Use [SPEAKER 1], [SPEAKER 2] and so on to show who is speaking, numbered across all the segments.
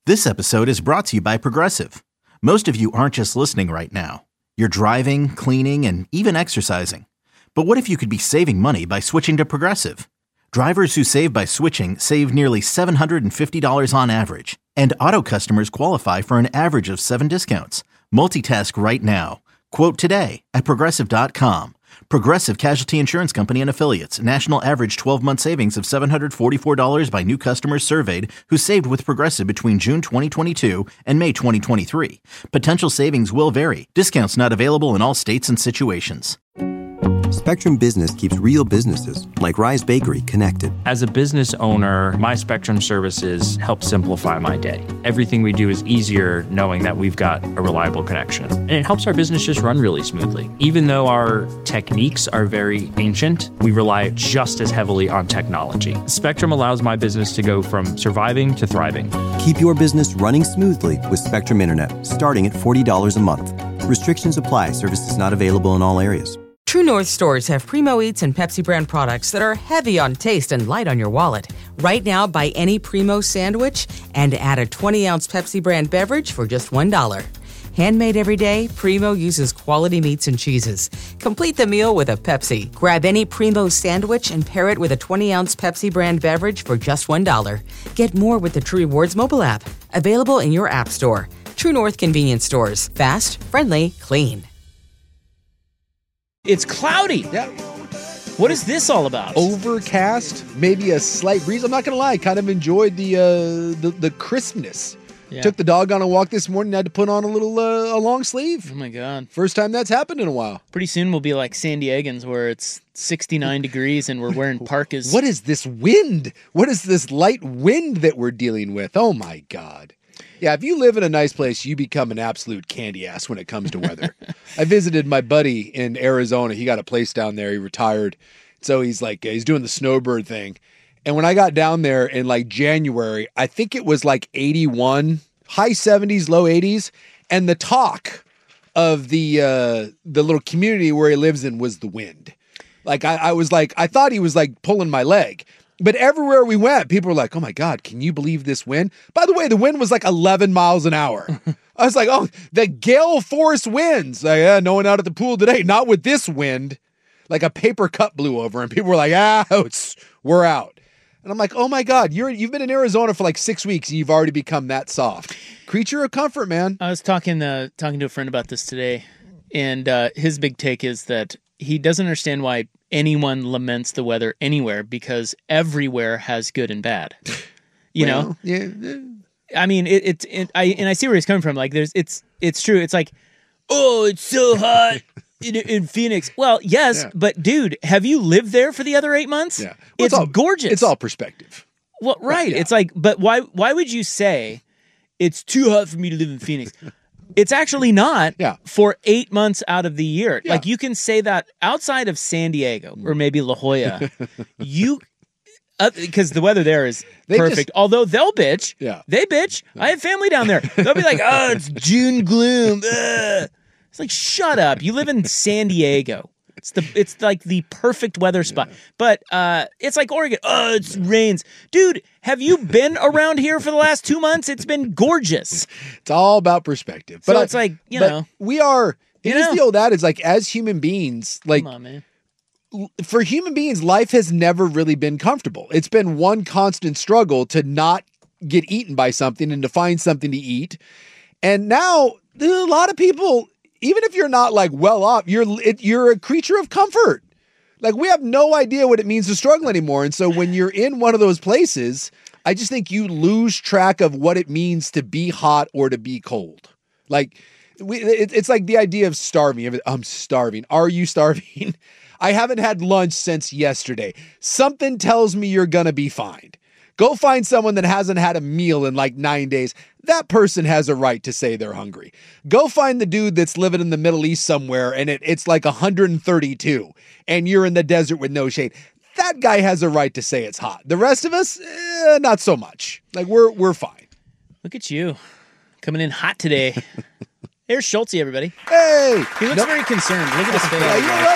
[SPEAKER 1] This episode is brought to you by Progressive. Most of you aren't just listening right now. You're driving, cleaning, and even exercising. But what if you could be saving money by switching to Progressive? Drivers who save by switching save nearly $750 on average. And auto customers qualify for an average of 7 discounts. Multitask right now. Quote today at Progressive.com. Progressive Casualty Insurance Company and Affiliates. National average 12-month savings of $744 by new customers surveyed who saved with Progressive between June 2022 and May 2023. Potential savings will vary. Discounts not available in all states and situations.
[SPEAKER 2] Spectrum Business keeps real businesses, like Rise Bakery, connected.
[SPEAKER 3] As a business owner, my Spectrum services help simplify my day. Everything we do is easier knowing that we've got a reliable connection. And it helps our business just run really smoothly. Even though our techniques are very ancient, we rely just as heavily on technology. Spectrum allows my business to go from surviving to thriving.
[SPEAKER 2] Keep your business running smoothly with Spectrum Internet, starting at $40 a month. Restrictions apply. Services not available in all areas.
[SPEAKER 4] True North stores have Primo Eats and Pepsi brand products that are heavy on taste and light on your wallet. Right now, buy any Primo sandwich and add a 20-ounce Pepsi brand beverage for just $1. Handmade every day, Primo uses quality meats and cheeses. Complete the meal with a Pepsi. Grab any Primo sandwich and pair it with a 20-ounce Pepsi brand beverage for just $1. Get more with the True Rewards mobile app. Available in your app store. True North convenience stores. Fast, friendly, clean.
[SPEAKER 5] It's cloudy.
[SPEAKER 6] Yeah.
[SPEAKER 5] What is this all about?
[SPEAKER 6] Overcast, maybe a slight breeze. I'm not going to lie, kind of enjoyed the crispness.
[SPEAKER 5] Yeah.
[SPEAKER 6] Took the dog on a walk this morning, had to put on a long sleeve.
[SPEAKER 5] Oh my God.
[SPEAKER 6] First time that's happened in a while.
[SPEAKER 5] Pretty soon we'll be like San Diegans where it's 69 degrees and we're wearing parkas.
[SPEAKER 6] What is this wind? What is this light wind that we're dealing with? Oh my God. Yeah, if you live in a nice place, you become an absolute candy ass when it comes to weather. I visited my buddy in Arizona. He got a place down there. He retired. So he's doing the snowbird thing. And when I got down there in like January, I think it was like 81, high 70s, low 80s. And the talk of the little community where he lives in was the wind. Like I thought he was like pulling my leg. But everywhere we went, people were like, oh my God, can you believe this wind? By the way, the wind was like 11 miles an hour. I was like, oh, the gale force winds. Like, yeah, no one out at the pool today. Not with this wind. Like a paper cup blew over and people were like, we're out. And I'm like, oh my God, you've been in Arizona for like 6 weeks and you've already become that soft. Creature of comfort, man.
[SPEAKER 5] I was talking to a friend about this today, and his big take is that he doesn't understand why anyone laments the weather anywhere, because everywhere has good and bad. You know?
[SPEAKER 6] Yeah.
[SPEAKER 5] I mean, I see where he's coming from. Like, it's true. It's like, oh, it's so hot in Phoenix. Well, yes, but dude, have you lived there for the other 8 months?
[SPEAKER 6] Yeah, well,
[SPEAKER 5] it's gorgeous.
[SPEAKER 6] It's all perspective.
[SPEAKER 5] Well, right. Yeah. It's like, but why would you say it's too hot for me to live in Phoenix? It's actually not for 8 months out of the year. Yeah. Like, you can say that outside of San Diego or maybe La Jolla, because the weather there is perfect. Although they'll bitch. Yeah. They bitch. I have family down there. They'll be like, oh, it's June gloom. Ugh. It's like, shut up. You live in San Diego. It's like the perfect weather spot. But it's like Oregon. Oh, it rains. Dude, have you been around here for the last 2 months? It's been gorgeous.
[SPEAKER 6] It's all about perspective.
[SPEAKER 5] So it's like, you know.
[SPEAKER 6] We are, here's the deal that is like, as human beings, like,
[SPEAKER 5] come on, man.
[SPEAKER 6] For human beings, life has never really been comfortable. It's been one constant struggle to not get eaten by something and to find something to eat. And now there's a lot of people, even if you're not like well off, you're a creature of comfort. Like, we have no idea what it means to struggle anymore. And so when you're in one of those places, I just think you lose track of what it means to be hot or to be cold. Like, it's like the idea of starving. I'm starving. Are you starving? I haven't had lunch since yesterday. Something tells me you're going to be fine. Go find someone that hasn't had a meal in like 9 days. That person has a right to say they're hungry. Go find the dude that's living in the Middle East somewhere and it's like 132 and you're in the desert with no shade. That guy has a right to say it's hot. The rest of us, not so much. Like, we're fine.
[SPEAKER 5] Look at you coming in hot today. Here's Schultze, everybody.
[SPEAKER 6] Hey!
[SPEAKER 5] He looks very concerned. Look at his face.
[SPEAKER 6] Yeah, you're right.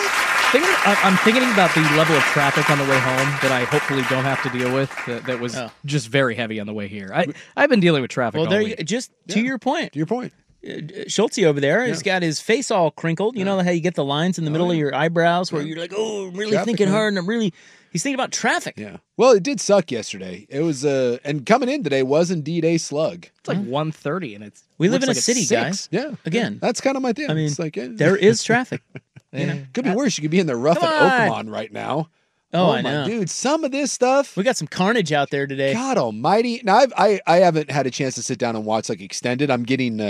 [SPEAKER 7] I'm thinking about the level of traffic on the way home that I hopefully don't have to deal with. That was just very heavy on the way here. I've been dealing with traffic.
[SPEAKER 5] Well,
[SPEAKER 7] all week.
[SPEAKER 5] To your point.
[SPEAKER 6] To your point.
[SPEAKER 5] Schulte over there has got his face all crinkled. You know how you get the lines in the middle of your eyebrows where you're like, oh, I'm really thinking hard, and he's thinking about traffic.
[SPEAKER 6] Yeah. Well, it did suck yesterday. It was and coming in today was indeed a slug.
[SPEAKER 7] It's like 1:30 and
[SPEAKER 5] we live in a
[SPEAKER 7] like
[SPEAKER 5] city,
[SPEAKER 7] 6.
[SPEAKER 5] guys.
[SPEAKER 6] Yeah.
[SPEAKER 5] Again,
[SPEAKER 6] that's kind of my thing.
[SPEAKER 5] I mean,
[SPEAKER 6] it's like
[SPEAKER 5] there is traffic.
[SPEAKER 6] Could be worse. You could be in the rough at Oakmont right now.
[SPEAKER 5] Oh, I
[SPEAKER 6] my
[SPEAKER 5] know,
[SPEAKER 6] dude. Some of this stuff.
[SPEAKER 5] We got some carnage out there today.
[SPEAKER 6] God Almighty! Now I haven't had a chance to sit down and watch like extended. I'm getting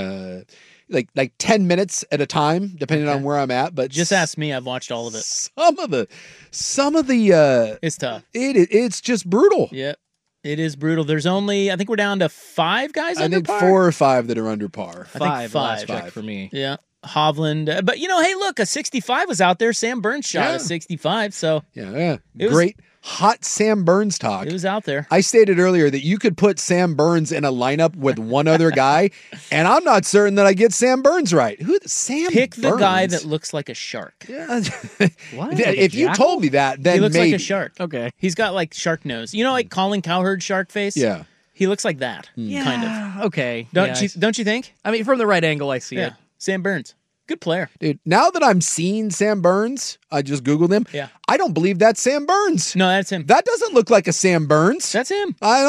[SPEAKER 6] like 10 minutes at a time, depending on where I'm at. But
[SPEAKER 5] just ask me. I've watched all of it.
[SPEAKER 6] Some of the
[SPEAKER 5] it's tough.
[SPEAKER 6] It's just brutal.
[SPEAKER 5] Yeah, it is brutal. There's only, I think we're down to 5 guys.
[SPEAKER 6] I think 4 or 5 that are under par.
[SPEAKER 5] I think 5
[SPEAKER 7] for me.
[SPEAKER 5] Yeah. Hovland, but hey, look, a 65 was out there. Sam Burns shot a 65, so
[SPEAKER 6] great hot Sam Burns talk.
[SPEAKER 5] It was out there.
[SPEAKER 6] I stated earlier that you could put Sam Burns in a lineup with one other guy, and I'm not certain that I get Sam Burns right. Who Sam?
[SPEAKER 5] Pick
[SPEAKER 6] Burns?
[SPEAKER 5] the guy that looks like a shark.
[SPEAKER 6] Yeah.
[SPEAKER 7] What?
[SPEAKER 6] If you told me that, then
[SPEAKER 5] he looks
[SPEAKER 6] maybe.
[SPEAKER 5] like a shark.
[SPEAKER 7] Okay,
[SPEAKER 5] he's got like shark nose. You know, like Colin Cowherd shark face.
[SPEAKER 6] Yeah,
[SPEAKER 5] he looks like that.
[SPEAKER 7] Yeah,
[SPEAKER 5] kind of.
[SPEAKER 7] Okay,
[SPEAKER 5] Don't you think?
[SPEAKER 7] I mean, from the right angle, I see it.
[SPEAKER 5] Sam Burns. Good player.
[SPEAKER 6] Dude, now that I'm seeing Sam Burns, I just Googled him.
[SPEAKER 5] Yeah.
[SPEAKER 6] I don't believe that's Sam Burns.
[SPEAKER 5] No, that's him.
[SPEAKER 6] That doesn't look like a Sam Burns.
[SPEAKER 5] That's him.
[SPEAKER 6] I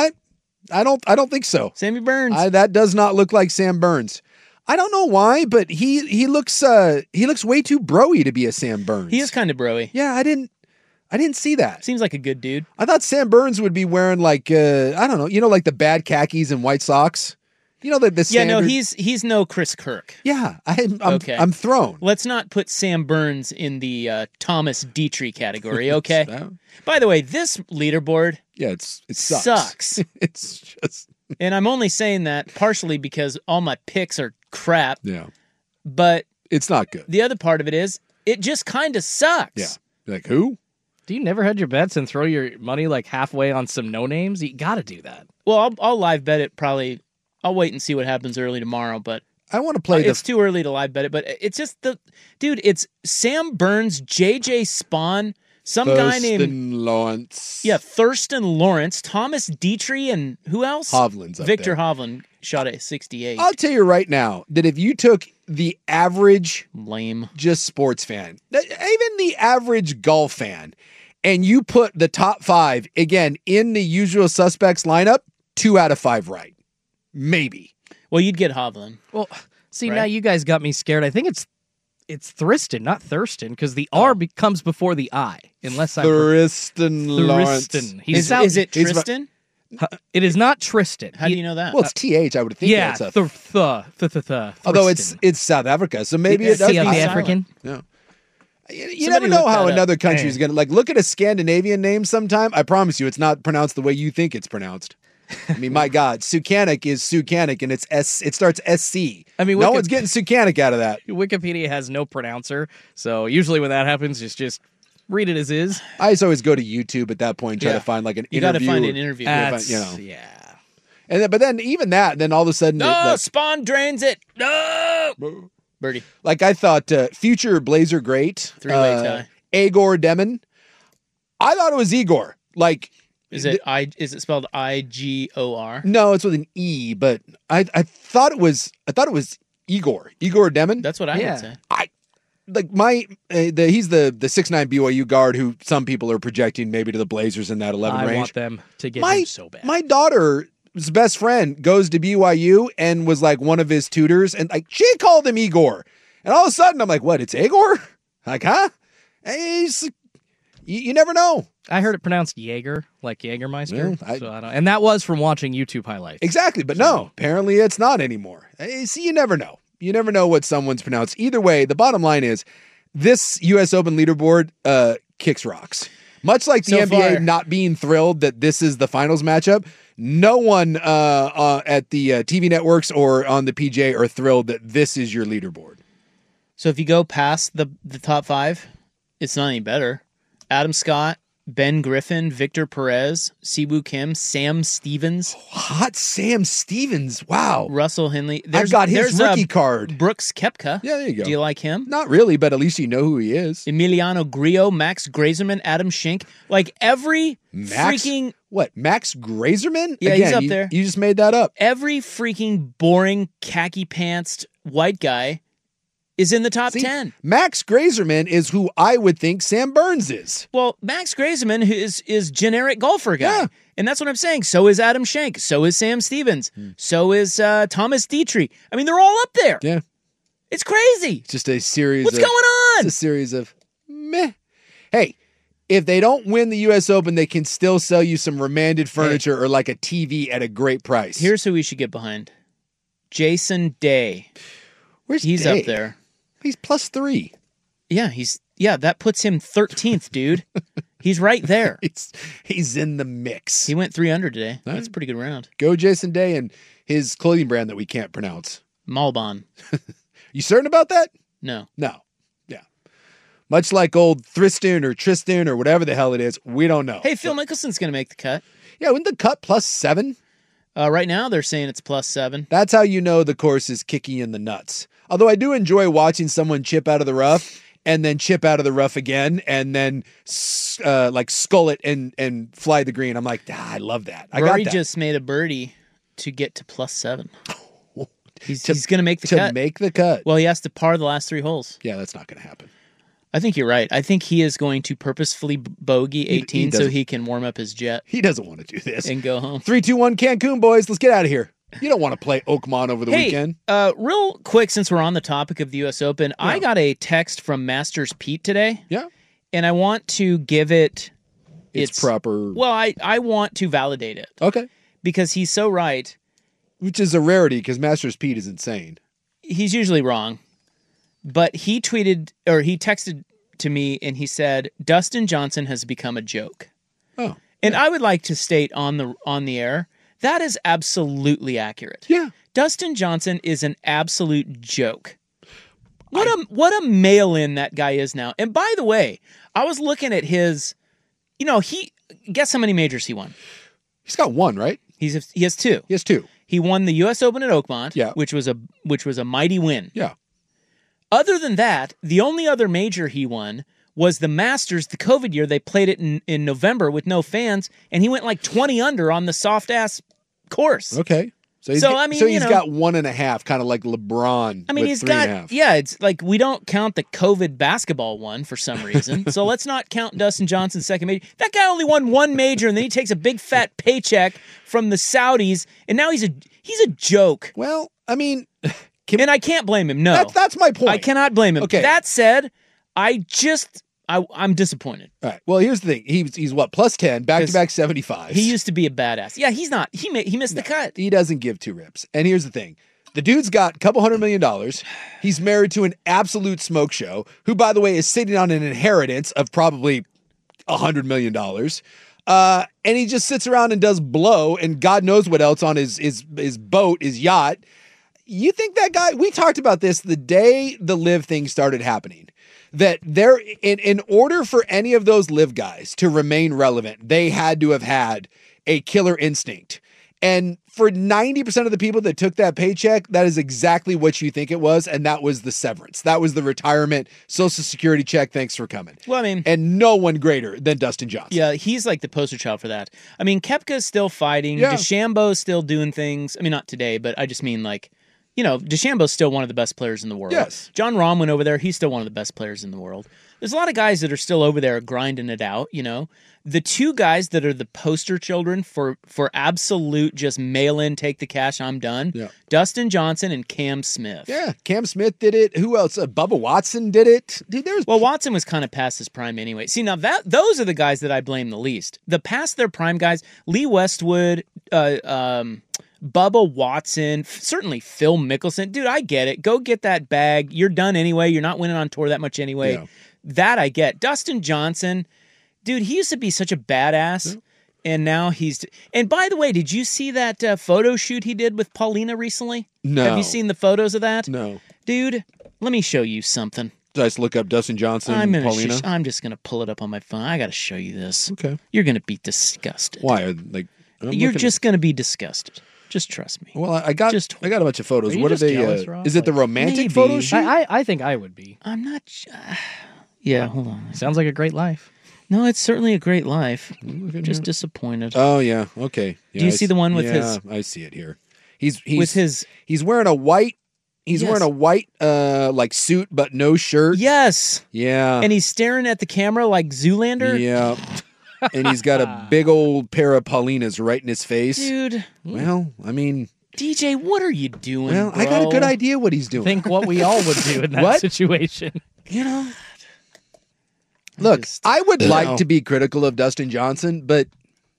[SPEAKER 6] don't think so.
[SPEAKER 5] Sammy Burns.
[SPEAKER 6] That does not look like Sam Burns. I don't know why, but he looks way too broy to be a Sam Burns.
[SPEAKER 5] He is kind of broy.
[SPEAKER 6] Yeah, I didn't see that.
[SPEAKER 5] Seems like a good dude.
[SPEAKER 6] I thought Sam Burns would be wearing like I don't know, like the bad khakis and white socks. You know the standard.
[SPEAKER 5] Yeah, no, he's no Chris Kirk.
[SPEAKER 6] Yeah, I'm thrown.
[SPEAKER 5] Let's not put Sam Burns in the Thomas Dietrich category, okay? By the way, this leaderboard
[SPEAKER 6] it sucks. It's just
[SPEAKER 5] and I'm only saying that partially because all my picks are crap.
[SPEAKER 6] Yeah.
[SPEAKER 5] But
[SPEAKER 6] it's not good.
[SPEAKER 5] The other part of it is it just kind of sucks.
[SPEAKER 6] Yeah. You're like, who?
[SPEAKER 7] Do you never hedge your bets and throw your money like halfway on some no names? You got to do that.
[SPEAKER 5] Well, I'll live bet it probably. I'll wait and see what happens early tomorrow, but
[SPEAKER 6] I want to play
[SPEAKER 5] it's too early to live bet it, but it's just it's Sam Burns, JJ Spawn, some guy named
[SPEAKER 6] Lawrence.
[SPEAKER 5] Yeah, Thurston Lawrence, Thomas Dietrich, and who else?
[SPEAKER 6] Hovland's up
[SPEAKER 5] Victor
[SPEAKER 6] there.
[SPEAKER 5] Hovland shot at 68.
[SPEAKER 6] I'll tell you right now that if you took the average
[SPEAKER 5] lame
[SPEAKER 6] just sports fan, even the average golf fan, and you put the top 5 again in the usual suspects lineup, 2 out of 5 right. Maybe.
[SPEAKER 5] Well, you'd get Hovland.
[SPEAKER 7] Well, see, now you guys got me scared. I think it's Thurston, not Thurston, because the R comes before the I. Unless
[SPEAKER 6] Thurston Lawrence.
[SPEAKER 5] Is it Tristan?
[SPEAKER 7] It is not Tristan.
[SPEAKER 5] How do you know that?
[SPEAKER 6] Well, it's TH. I would think.
[SPEAKER 7] Yeah,
[SPEAKER 6] although it's South Africa, so maybe it does.
[SPEAKER 7] South African.
[SPEAKER 6] No. You never know how another country is going to look at a Scandinavian name sometime. I promise you, it's not pronounced the way you think it's pronounced. I mean, my God, Sukanic is Sukanic, and it starts SC. I mean, no one's getting Sukanic out of that.
[SPEAKER 7] Wikipedia has no pronouncer, so usually when that happens, just read it as is.
[SPEAKER 6] I just always go to YouTube at that point and try to find like an interview.
[SPEAKER 5] You got to find an interview.
[SPEAKER 7] Yeah.
[SPEAKER 6] And but then even that, then all of a sudden,
[SPEAKER 5] Spawn drains it. No, birdie.
[SPEAKER 6] Like I thought, future Blazer great
[SPEAKER 5] 3-way tie.
[SPEAKER 6] Igor Demon. I thought it was Igor. Like.
[SPEAKER 5] Is it spelled IGOR?
[SPEAKER 6] No, it's with an E, but I thought it was Igor Demon.
[SPEAKER 5] That's what I would say.
[SPEAKER 6] He's the 6'9" BYU guard who some people are projecting maybe to the Blazers in that 11 range.
[SPEAKER 7] I want them to get him so bad.
[SPEAKER 6] My daughter's best friend goes to BYU and was like one of his tutors, and like she called him Igor, and all of a sudden I'm like, what? It's Igor? Like, huh? You never know.
[SPEAKER 7] I heard it pronounced Jaeger, like Jägermeister. So I don't, and that was from watching YouTube highlights.
[SPEAKER 6] Exactly, but no, apparently it's not anymore. See, you never know. You never know what someone's pronounced. Either way, the bottom line is this U.S. Open leaderboard kicks rocks. Much like the NBA not being thrilled that this is the finals matchup, no one at the TV networks or on the PGA are thrilled that this is your leaderboard.
[SPEAKER 5] So if you go past the top 5, it's not any better. Adam Scott, Ben Griffin, Victor Perez, Siwoo Kim, Sam Stevens.
[SPEAKER 6] Hot Sam Stevens. Wow.
[SPEAKER 5] Russell Henley.
[SPEAKER 6] I've got his rookie card.
[SPEAKER 5] Brooks Koepka.
[SPEAKER 6] Yeah, there you go.
[SPEAKER 5] Do you like him?
[SPEAKER 6] Not really, but at least you know who he is.
[SPEAKER 5] Emiliano Grillo, Max Grazerman, Adam Schenk. Like every freaking...
[SPEAKER 6] What, Max Grazerman?
[SPEAKER 5] Yeah,
[SPEAKER 6] Again,
[SPEAKER 5] he's up there.
[SPEAKER 6] You just made that up.
[SPEAKER 5] Every freaking boring khaki-pantsed white guy is in the top 10.
[SPEAKER 6] Max Grazerman is who I would think Sam Burns is.
[SPEAKER 5] Well, Max Grazerman is generic golfer guy.
[SPEAKER 6] Yeah.
[SPEAKER 5] And that's what I'm saying. So is Adam Schenk. So is Sam Stevens. So is Thomas Dietrich. I mean, they're all up there.
[SPEAKER 6] Yeah.
[SPEAKER 5] It's crazy.
[SPEAKER 6] It's just a series
[SPEAKER 5] What's going on?
[SPEAKER 6] It's a series of meh. Hey, if they don't win the U.S. Open, they can still sell you some remanded furniture or like a TV at a great price.
[SPEAKER 5] Here's who we should get behind. Jason Day.
[SPEAKER 6] Where's
[SPEAKER 5] He's
[SPEAKER 6] Day?
[SPEAKER 5] up there.
[SPEAKER 6] He's +3.
[SPEAKER 5] Yeah, that puts him 13th, dude. He's right there.
[SPEAKER 6] He's in the mix.
[SPEAKER 5] He went 3 under today. That's a pretty good round.
[SPEAKER 6] Go Jason Day and his clothing brand that we can't pronounce.
[SPEAKER 5] Malbon.
[SPEAKER 6] You certain about that?
[SPEAKER 5] No.
[SPEAKER 6] No. Yeah. Much like old Tristan or Tristan or whatever the hell it is, we don't know.
[SPEAKER 5] Hey, Phil Mickelson's going to make the cut.
[SPEAKER 6] Yeah, wouldn't the cut +7?
[SPEAKER 5] Right now, they're saying it's +7.
[SPEAKER 6] That's how you know the course is kicking in the nuts. Although I do enjoy watching someone chip out of the rough and then chip out of the rough again and then like skull it and fly the green. I'm like, I love that.
[SPEAKER 5] Rory just made a birdie to get to +7. He's going to make the cut.
[SPEAKER 6] To make the cut.
[SPEAKER 5] Well, he has to par the last 3 holes.
[SPEAKER 6] Yeah, that's not going to happen.
[SPEAKER 5] I think you're right. I think he is going to purposefully bogey 18 so he can warm up his jet.
[SPEAKER 6] He doesn't want to do this.
[SPEAKER 5] And go home.
[SPEAKER 6] 3-2-1 Cancun, boys. Let's get out of here. You don't want to play Oakmont over the weekend.
[SPEAKER 5] Real quick, since we're on the topic of the U.S. Open, yeah. I got a text from Masters Pete today.
[SPEAKER 6] Yeah.
[SPEAKER 5] And I want to give it
[SPEAKER 6] its proper...
[SPEAKER 5] Well, I want to validate it.
[SPEAKER 6] Okay.
[SPEAKER 5] Because he's so right.
[SPEAKER 6] Which is a rarity because Masters Pete is insane.
[SPEAKER 5] He's usually wrong. But he texted to me and he said, Dustin Johnson has become a joke.
[SPEAKER 6] Oh.
[SPEAKER 5] And I would like to state on the air, that is absolutely accurate.
[SPEAKER 6] Yeah.
[SPEAKER 5] Dustin Johnson is an absolute joke. What a mail-in that guy is now. And by the way, I was looking at his, guess how many majors he won?
[SPEAKER 6] He's got 1, right?
[SPEAKER 5] He has 2.
[SPEAKER 6] He has 2.
[SPEAKER 5] He won the U.S. Open at Oakmont,
[SPEAKER 6] yeah.
[SPEAKER 5] which was a mighty win.
[SPEAKER 6] Yeah.
[SPEAKER 5] Other than that, the only other major he won was the Masters, the COVID year. They played it in November with no fans, and he went like 20 under on the soft-ass course.
[SPEAKER 6] Okay. So he's got 1.5, kind of like LeBron.
[SPEAKER 5] I mean, he's got, it's like we don't count the COVID basketball one for some reason. So let's not count Dustin Johnson's second major. That guy only won 1 major, and then he takes a big fat paycheck from the Saudis, and now he's a joke.
[SPEAKER 6] Well, I mean,
[SPEAKER 5] and I can't blame him. No,
[SPEAKER 6] that's my point.
[SPEAKER 5] I cannot blame him.
[SPEAKER 6] Okay.
[SPEAKER 5] That said, I'm disappointed.
[SPEAKER 6] All right. Well, here's the thing. He's what, +10, back-to-back 75s.
[SPEAKER 5] He used to be a badass. Yeah, he's not. He missed the cut.
[SPEAKER 6] He doesn't give 2 rips. And here's the thing. The dude's got a couple $100 million. He's married to an absolute smoke show, who, by the way, is sitting on an inheritance of probably $100 million. And he just sits around and does blow and God knows what else on his boat, his yacht. You think that guy, we talked about this the day the LIV thing started happening, that there, in order for any of those LIV guys to remain relevant, they had to have had a killer instinct. And for 90% of the people that took that paycheck, that is exactly what you think it was. And that was the severance. That was the retirement Social Security check. Thanks for coming.
[SPEAKER 5] Well, I mean,
[SPEAKER 6] and no one greater than Dustin Johnson.
[SPEAKER 5] Yeah, he's like the poster child for that. I mean, Koepka's still fighting.
[SPEAKER 6] Yeah.
[SPEAKER 5] DeChambeau's still doing things. I mean, not today, but I just mean like, DeChambeau's still one of the best players in the world.
[SPEAKER 6] Yes.
[SPEAKER 5] John Rahm went over there. He's still one of the best players in the world. There's a lot of guys that are still over there grinding it out, The 2 guys that are the poster children for absolute just mail in, take the cash, I'm done.
[SPEAKER 6] Yeah.
[SPEAKER 5] Dustin Johnson and Cam Smith.
[SPEAKER 6] Yeah, Cam Smith did it. Who else? Bubba Watson did it. Dude,
[SPEAKER 5] Watson was kind of past his prime anyway. See, now those are the guys that I blame the least. The past their prime guys, Lee Westwood, Bubba Watson, certainly Phil Mickelson. Dude, I get it. Go get that bag. You're done anyway. You're not winning on tour that much anyway.
[SPEAKER 6] Yeah.
[SPEAKER 5] That I get. Dustin Johnson, dude, he used to be such a badass. Yeah. And now and by the way, did you see that photo shoot he did with Paulina recently?
[SPEAKER 6] No.
[SPEAKER 5] Have you seen the photos of that?
[SPEAKER 6] No.
[SPEAKER 5] Dude, let me show you something.
[SPEAKER 6] Just look up Dustin Johnson, Paulina.
[SPEAKER 5] I'm just gonna pull it up on my phone. I gotta show you this.
[SPEAKER 6] Okay.
[SPEAKER 5] You're gonna be disgusted.
[SPEAKER 6] Why?
[SPEAKER 5] You're just gonna be disgusted. Just trust me.
[SPEAKER 6] Well, I got a bunch of photos. What are they?
[SPEAKER 7] Jealous,
[SPEAKER 6] is it the romantic
[SPEAKER 5] maybe.
[SPEAKER 6] photo shoot?
[SPEAKER 7] I think I would be.
[SPEAKER 5] I'm not. Yeah, hold on.
[SPEAKER 7] Sounds like a great life.
[SPEAKER 5] No, it's certainly a great life. Just disappointed.
[SPEAKER 6] Oh yeah, okay. Yeah,
[SPEAKER 5] Do you see the one with his?
[SPEAKER 6] Yeah, I see it here. He's
[SPEAKER 5] with his.
[SPEAKER 6] He's wearing a white. He's wearing a white like suit but no shirt.
[SPEAKER 5] Yes.
[SPEAKER 6] Yeah.
[SPEAKER 5] And he's staring at the camera like Zoolander.
[SPEAKER 6] Yeah. And he's got a big old pair of Paulinas right in his face.
[SPEAKER 5] Dude.
[SPEAKER 6] Well, I mean,
[SPEAKER 5] DJ, what are you doing?
[SPEAKER 6] Well,
[SPEAKER 5] bro?
[SPEAKER 6] I got a good idea what he's doing.
[SPEAKER 7] Think what we all would do in that situation.
[SPEAKER 6] You know. Look, I would like to be critical of Dustin Johnson, but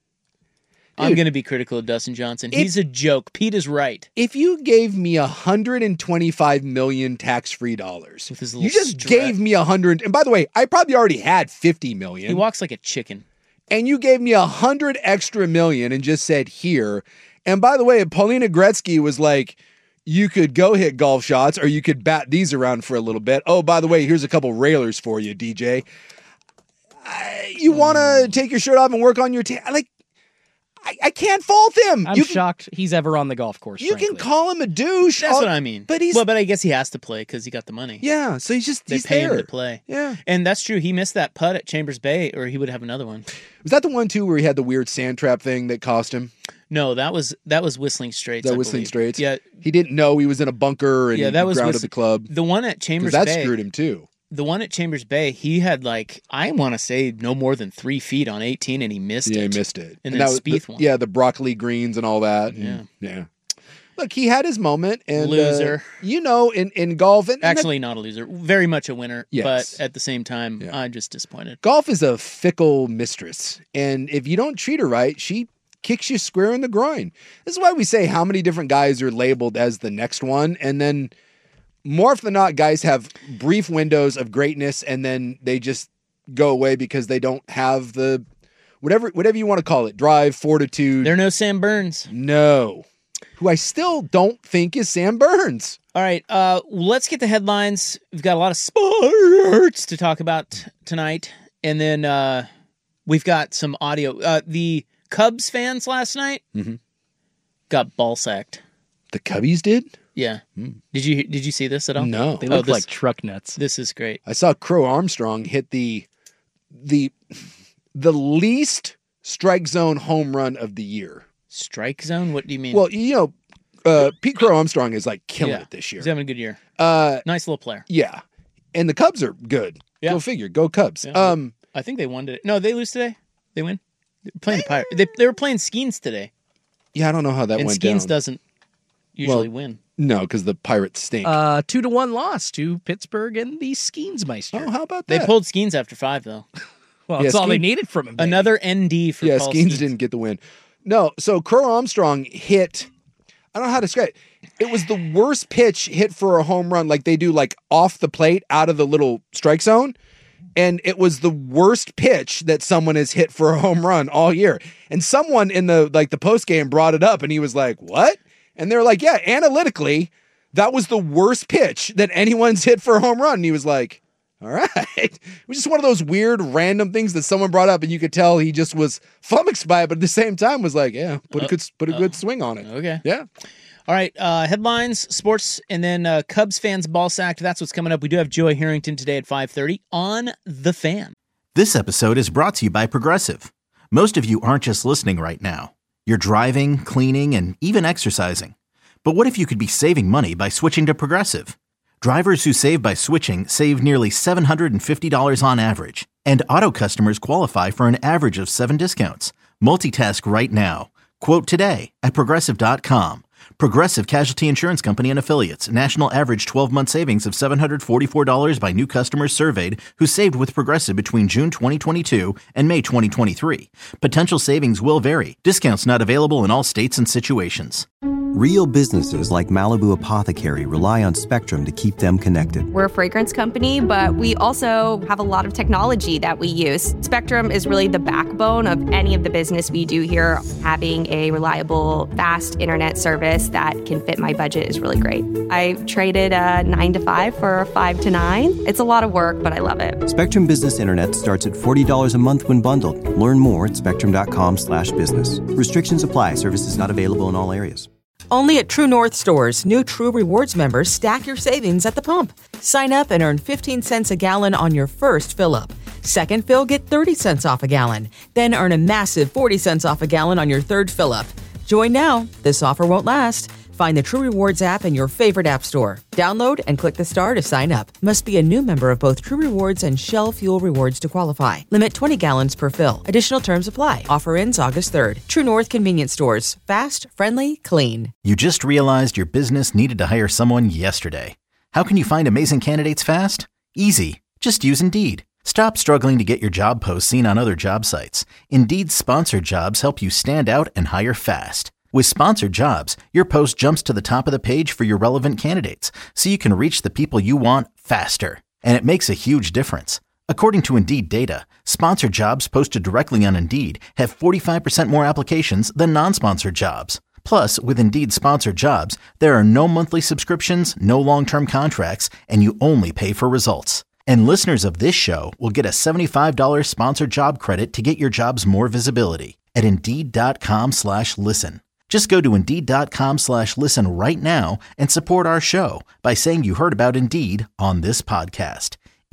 [SPEAKER 5] I'm going to be critical of Dustin Johnson. He's a joke. Pete is right.
[SPEAKER 6] If you gave me $125 million tax-free dollars, you just gave me 100. And by the way, I probably already had 50 million.
[SPEAKER 5] He walks like a chicken.
[SPEAKER 6] And you gave me 100 extra million and just said here. And by the way, Paulina Gretzky was like, you could go hit golf shots or you could bat these around for a little bit. Oh, by the way, here's a couple railers for you, DJ. You want to take your shirt off and work on your I can't fault him.
[SPEAKER 7] I'm shocked he's ever on the golf course.
[SPEAKER 6] You can call him a douche.
[SPEAKER 5] That's what I mean.
[SPEAKER 6] But
[SPEAKER 5] but I guess he has to play because he got the money.
[SPEAKER 6] Yeah, so he's
[SPEAKER 5] they pay him to play.
[SPEAKER 6] Yeah,
[SPEAKER 5] and that's true. He missed that putt at Chambers Bay, or he would have another one.
[SPEAKER 6] Was that the one too where he had the weird sand trap thing that cost him?
[SPEAKER 5] No, that was Whistling Straits.
[SPEAKER 6] That Whistling Straits.
[SPEAKER 5] Yeah,
[SPEAKER 6] he didn't know he was in a bunker and
[SPEAKER 5] that was
[SPEAKER 6] grounded the club.
[SPEAKER 5] The one at Chambers Bay
[SPEAKER 6] that screwed him too.
[SPEAKER 5] The one at Chambers Bay, he had I want to say no more than 3 feet on 18, and he missed it.
[SPEAKER 6] Yeah, he missed it.
[SPEAKER 5] And then Spieth won.
[SPEAKER 6] Yeah, the broccoli greens and all that. Yeah. Look, he had his moment. And
[SPEAKER 5] loser.
[SPEAKER 6] In golf.
[SPEAKER 5] Actually, not a loser. Very much a winner.
[SPEAKER 6] Yes.
[SPEAKER 5] But at the same time, I'm just disappointed.
[SPEAKER 6] Golf is a fickle mistress. And if you don't treat her right, she kicks you square in the groin. This is why we say how many different guys are labeled as the next one. And then more often than not, guys have brief windows of greatness and then they just go away because they don't have the whatever you want to call it, drive, fortitude.
[SPEAKER 5] They're no Sam Burns.
[SPEAKER 6] No. Who I still don't think is Sam Burns.
[SPEAKER 5] All right, let's get the headlines. We've got a lot of sports to talk about tonight. And then we've got some audio. The Cubs fans last night got ball sacked.
[SPEAKER 6] The Cubbies did?
[SPEAKER 5] Yeah. Did you see this at all?
[SPEAKER 6] No.
[SPEAKER 7] They look like truck nuts.
[SPEAKER 5] This is great.
[SPEAKER 6] I saw Crow Armstrong hit the least strike zone home run of the year.
[SPEAKER 5] Strike zone? What do you mean?
[SPEAKER 6] Well, Pete Crow Armstrong is killing it this year.
[SPEAKER 5] He's having a good year. Nice little player.
[SPEAKER 6] Yeah. And the Cubs are good. Yeah. Go figure. Go Cubs.
[SPEAKER 5] Yeah. I think they won today. No, they lose today. They win. They're playing the Pirates. They were playing Skeens today.
[SPEAKER 6] Yeah, I don't know how that went down.
[SPEAKER 5] And Skeens doesn't usually win.
[SPEAKER 6] No, because the Pirates stink.
[SPEAKER 7] 2-1 loss to Pittsburgh and the Skeensmeister.
[SPEAKER 6] Oh, how about that?
[SPEAKER 5] They pulled Skeens after 5, though.
[SPEAKER 7] Well, that's all they needed from him. Baby.
[SPEAKER 5] Another ND for Paul
[SPEAKER 6] Skeens didn't get the win. No, so Crow Armstrong hit, I don't know how to describe it. It was the worst pitch hit for a home run, like they do off the plate out of the little strike zone. And it was the worst pitch that someone has hit for a home run all year. And someone in the post game brought it up and he was like, what? And they're like, yeah, analytically, that was the worst pitch that anyone's hit for a home run. And he was like, all right. It was just one of those weird random things that someone brought up and you could tell he just was flummoxed by it, but at the same time was like, yeah, put a good swing on it.
[SPEAKER 5] Okay.
[SPEAKER 6] Yeah.
[SPEAKER 5] All right, headlines, sports, and then Cubs fans ball sacked. That's what's coming up. We do have Joey Harrington today at 5:30 on The Fan.
[SPEAKER 1] This episode is brought to you by Progressive. Most of you aren't just listening right now. You're driving, cleaning, and even exercising. But what if you could be saving money by switching to Progressive? Drivers who save by switching save nearly $750 on average. And auto customers qualify for an average of 7 discounts. Multitask right now. Quote today at Progressive.com. Progressive Casualty Insurance Company and Affiliates. National average 12-month savings of $744 by new customers surveyed who saved with Progressive between June 2022 and May 2023. Potential savings will vary. Discounts not available in all states and situations.
[SPEAKER 2] Real businesses like Malibu Apothecary rely on Spectrum to keep them connected.
[SPEAKER 8] We're a fragrance company, but we also have a lot of technology that we use. Spectrum is really the backbone of any of the business we do here. Having a reliable, fast internet service that can fit my budget is really great. I traded a 9 to 5 for a 5 to 9. It's a lot of work, but I love it.
[SPEAKER 2] Spectrum Business Internet starts at $40 a month when bundled. Learn more at spectrum.com/business. Restrictions apply. Services not available in all areas.
[SPEAKER 4] Only at True North stores, new True Rewards members stack your savings at the pump. Sign up and earn 15 cents a gallon on your first fill-up. Second fill, get 30 cents off a gallon. Then earn a massive 40 cents off a gallon on your third fill-up. Join now. This offer won't last. Find the True Rewards app in your favorite app store. Download and click the star to sign up. Must be a new member of both True Rewards and Shell Fuel Rewards to qualify. Limit 20 gallons per fill. Additional terms apply. Offer ends August 3rd. True North Convenience Stores. Fast, friendly, clean.
[SPEAKER 1] You just realized your business needed to hire someone yesterday. How can you find amazing candidates fast? Easy. Just use Indeed. Stop struggling to get your job posts seen on other job sites. Indeed's sponsored jobs help you stand out and hire fast. With sponsored jobs, your post jumps to the top of the page for your relevant candidates, so you can reach the people you want faster. And it makes a huge difference. According to Indeed data, sponsored jobs posted directly on Indeed have 45% more applications than non-sponsored jobs. Plus, with Indeed sponsored jobs, there are no monthly subscriptions, no long-term contracts, and you only pay for results. And listeners of this show will get a $75 sponsored job credit to get your jobs more visibility at Indeed.com/listen. Just go to Indeed.com/listen right now and support our show by saying you heard about Indeed on this podcast.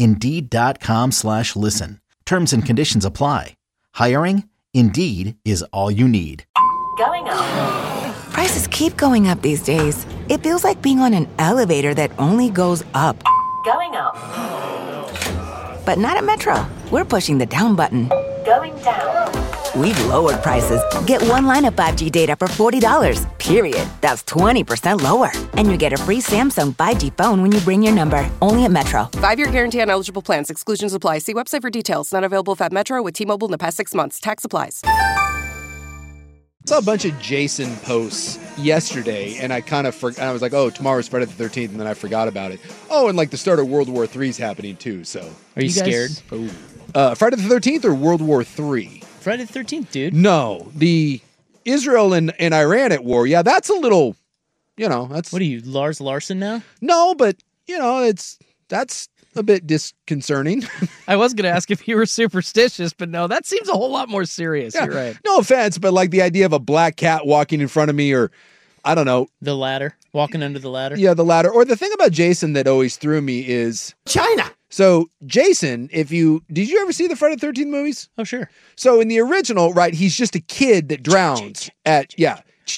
[SPEAKER 1] Indeed.com/listen. Terms and conditions apply. Hiring? Indeed is all you need.
[SPEAKER 9] Going up. Prices keep going up these days. It feels like being on an elevator that only goes up. Going up. But not at Metro. We're pushing the down button. Going down. We've lowered prices. Get one line of 5G data for $40, period. That's 20% lower. And you get a free Samsung 5G phone when you bring your number. Only at Metro.
[SPEAKER 10] 5-year guarantee on eligible plans. Exclusions apply. See website for details. Not available at Metro with T-Mobile in the past 6 months. Tax applies.
[SPEAKER 6] I saw a bunch of Jason posts yesterday, and I kind of I was like, oh, tomorrow's Friday the 13th, and then I forgot about it. Oh, and like the start of World War III is happening too, so.
[SPEAKER 5] Are you scared?
[SPEAKER 6] Friday the 13th or World War III?
[SPEAKER 5] Friday the 13th, dude.
[SPEAKER 6] No, the Israel and Iran at war. Yeah, that's a little, that's...
[SPEAKER 5] What are you, Lars Larson now?
[SPEAKER 6] No, but, that's a bit disconcerting.
[SPEAKER 7] I was going to ask if you were superstitious, but no, that seems a whole lot more serious. Yeah, you're right.
[SPEAKER 6] No offense, but like the idea of a black cat walking in front of me, or I don't know.
[SPEAKER 5] The ladder. Walking under the ladder.
[SPEAKER 6] Yeah, the ladder. Or the thing about Jason that always threw me is
[SPEAKER 11] China.
[SPEAKER 6] So Jason, did you ever see the Friday the 13th movies?
[SPEAKER 5] Oh, sure.
[SPEAKER 6] So in the original, right, he's just a kid that drowns yeah.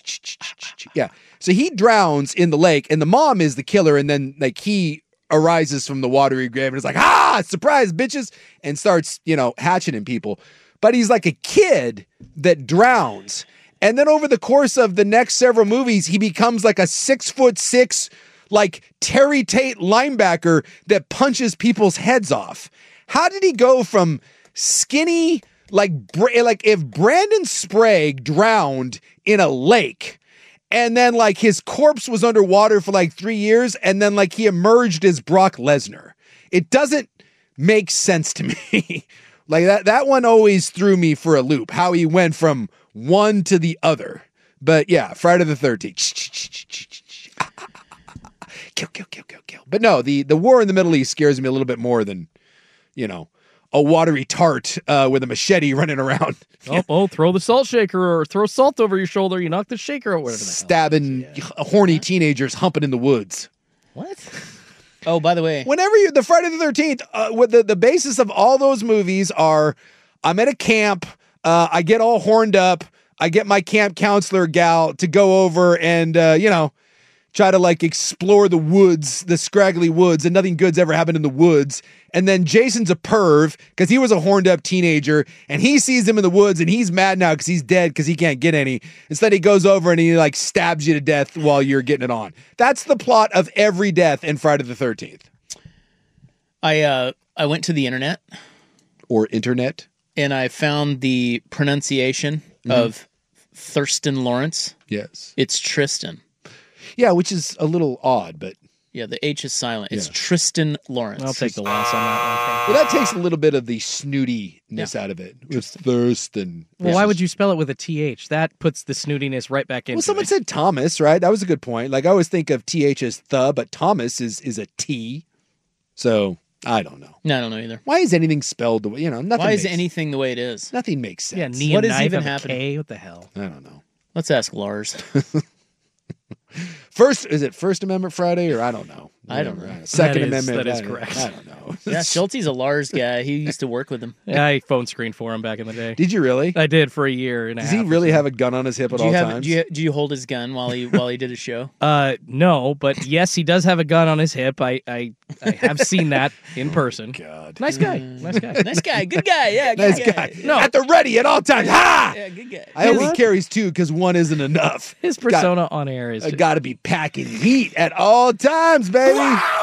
[SPEAKER 6] So he drowns in the lake, and the mom is the killer, and then like he arises from the watery grave and is like, surprise, bitches, and starts, hatcheting people. But he's like a kid that drowns. And then over the course of the next several movies, he becomes like a 6'6", like Terry Tate linebacker that punches people's heads off. How did he go from skinny, like if Brandon Sprague drowned in a lake, and then like his corpse was underwater for like 3 years, and then like he emerged as Brock Lesnar? It doesn't make sense to me. Like that one always threw me for a loop, how he went from one to the other. But yeah, Friday the 13th. Kill. But no, the war in the Middle East scares me a little bit more than, a watery tart with a machete running around.
[SPEAKER 7] Throw the salt shaker or throw salt over your shoulder. You knock the shaker or whatever.
[SPEAKER 6] Stabbing horny teenagers humping in the woods.
[SPEAKER 5] What? Oh, by the way.
[SPEAKER 6] Whenever the Friday the 13th, what the basis of all those movies are, I'm at a camp, I get all horned up, I get my camp counselor gal to go over and, try to like explore the woods, the scraggly woods, and nothing good's ever happened in the woods. And then Jason's a perv because he was a horned up teenager, and he sees him in the woods, and he's mad now because he's dead because he can't get any. Instead, he goes over and he like stabs you to death while you're getting it on. That's the plot of every death in Friday the 13th.
[SPEAKER 5] I went to the internet.
[SPEAKER 6] Or internet.
[SPEAKER 5] And I found the pronunciation of Thurston Lawrence.
[SPEAKER 6] Yes.
[SPEAKER 5] It's Tristan.
[SPEAKER 6] Yeah, which is a little odd, but
[SPEAKER 5] Yeah, the H is silent. It's Tristan Lawrence.
[SPEAKER 7] I'll take the loss on that
[SPEAKER 6] well, that takes a little bit of the snootiness out of it. It's Thurston.
[SPEAKER 7] one. Well, why would you spell it with a TH? That puts the snootiness right back into
[SPEAKER 6] Well, someone
[SPEAKER 7] it.
[SPEAKER 6] said Thomas, right? That was a good point. Like I always think of TH as the, but Thomas is a T. So I don't know.
[SPEAKER 5] No, I don't know either.
[SPEAKER 6] Why is anything spelled the way, nothing
[SPEAKER 5] Why is
[SPEAKER 6] makes,
[SPEAKER 5] anything the way it is?
[SPEAKER 6] nothing makes sense.
[SPEAKER 7] Yeah, knee
[SPEAKER 5] What
[SPEAKER 7] and
[SPEAKER 5] is
[SPEAKER 7] knife
[SPEAKER 5] even
[SPEAKER 7] have a
[SPEAKER 5] happening?
[SPEAKER 7] K? What the hell?
[SPEAKER 6] I don't know.
[SPEAKER 5] Let's ask Lars.
[SPEAKER 6] Is it First Amendment Friday or I don't know?
[SPEAKER 5] I don't know.
[SPEAKER 6] Second
[SPEAKER 7] That is-
[SPEAKER 6] Amendment.
[SPEAKER 7] that is
[SPEAKER 6] I
[SPEAKER 7] correct.
[SPEAKER 6] I don't know.
[SPEAKER 5] Yeah, Schulte's a Lars guy. He used to work with him.
[SPEAKER 7] Yeah, I phone screened for him back in the day.
[SPEAKER 6] Did you really?
[SPEAKER 7] I did for a year and a
[SPEAKER 6] Does
[SPEAKER 7] half.
[SPEAKER 6] he really have a gun on his hip at all times?
[SPEAKER 5] Do you hold his gun while he did his show?
[SPEAKER 7] No, but yes, he does have a gun on his hip. I have seen that in person.
[SPEAKER 6] God.
[SPEAKER 7] Nice guy. Nice guy.
[SPEAKER 5] Nice guy. Good guy. Yeah, good
[SPEAKER 6] Nice guy.
[SPEAKER 7] No.
[SPEAKER 6] At the ready at all times. Ha!
[SPEAKER 5] Yeah, good guy.
[SPEAKER 6] I hope he carries two because one isn't enough.
[SPEAKER 7] His persona on air is
[SPEAKER 6] Got to be packing heat at all times, baby.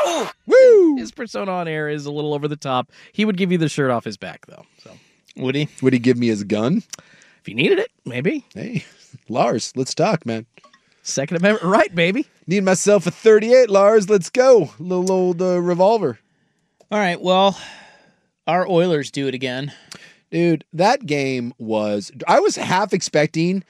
[SPEAKER 6] Woo!
[SPEAKER 7] his persona on air is a little over the top. He would give you the shirt off his back though. So
[SPEAKER 5] Would he?
[SPEAKER 6] Would he give me his gun?
[SPEAKER 7] if he needed it, maybe.
[SPEAKER 6] Hey, Lars, let's talk, man.
[SPEAKER 7] Second Amendment right, baby.
[SPEAKER 6] Need myself a 38, Lars. Let's go. Little old revolver.
[SPEAKER 5] All right. Well, our Oilers do it again.
[SPEAKER 6] Dude, that game was... I was half expecting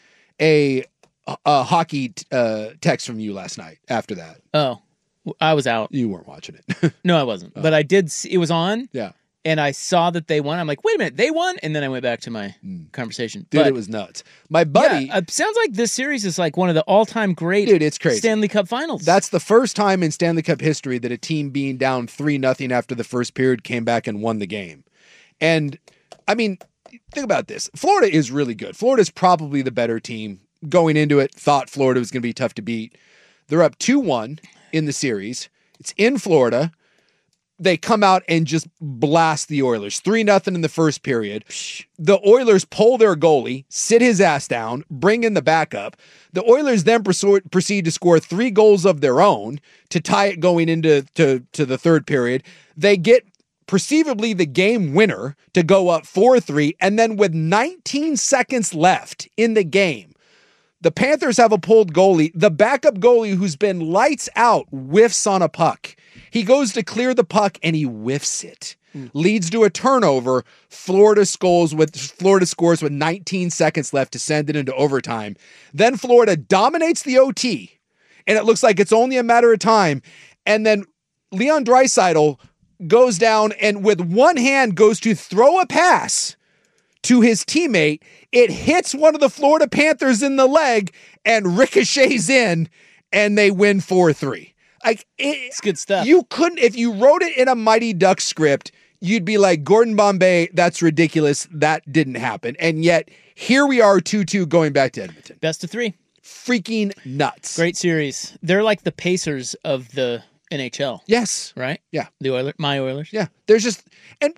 [SPEAKER 6] a hockey text from you last night after that.
[SPEAKER 5] Oh, I was out.
[SPEAKER 6] You weren't watching it.
[SPEAKER 5] No, I wasn't. But I did see, it was on.
[SPEAKER 6] Yeah.
[SPEAKER 5] And I saw that they won. I'm like, wait a minute, they won? And then I went back to my conversation.
[SPEAKER 6] Dude,
[SPEAKER 5] but,
[SPEAKER 6] it was nuts. My buddy...
[SPEAKER 5] Yeah, it sounds like this series is like one of the all-time great
[SPEAKER 6] Dude, it's crazy.
[SPEAKER 5] Stanley Cup finals.
[SPEAKER 6] That's the first time in Stanley Cup history that a team being down 3-0 after the first period came back and won the game. And, I mean, think about this. Florida is really good. Florida's probably the better team. Going into it, thought Florida was going to be tough to beat. They're up 2-1 in the series. It's in Florida. They come out and just blast the Oilers. 3-0 in the first period. The Oilers pull their goalie, sit his ass down, bring in the backup. The Oilers then proceed to score 3 goals of their own to tie it going into the third period. They get perceivably the game winner to go up 4-3. And then with 19 seconds left in the game, the Panthers have a pulled goalie. The backup goalie who's been lights out whiffs on a puck. He goes to clear the puck and he whiffs it. Leads to a turnover. Florida scores with 19 seconds left to send it into overtime. Then Florida dominates the OT. And it looks like it's only a matter of time. And then Leon Draisaitl goes down and with one hand goes to throw a pass to his teammate. It hits one of the Florida Panthers in the leg and ricochets in, and they win 4-3.
[SPEAKER 5] It's good stuff.
[SPEAKER 6] You couldn't, if you wrote it in a Mighty Ducks script, you'd be like, Gordon Bombay, that's ridiculous. That didn't happen. And yet, here we are 2-2 going back to Edmonton.
[SPEAKER 5] Best of 3.
[SPEAKER 6] Freaking nuts.
[SPEAKER 5] Great series. They're like the Pacers of the NHL.
[SPEAKER 6] Yes.
[SPEAKER 5] Right?
[SPEAKER 6] Yeah.
[SPEAKER 5] The Oilers, my Oilers.
[SPEAKER 6] Yeah. There's just, and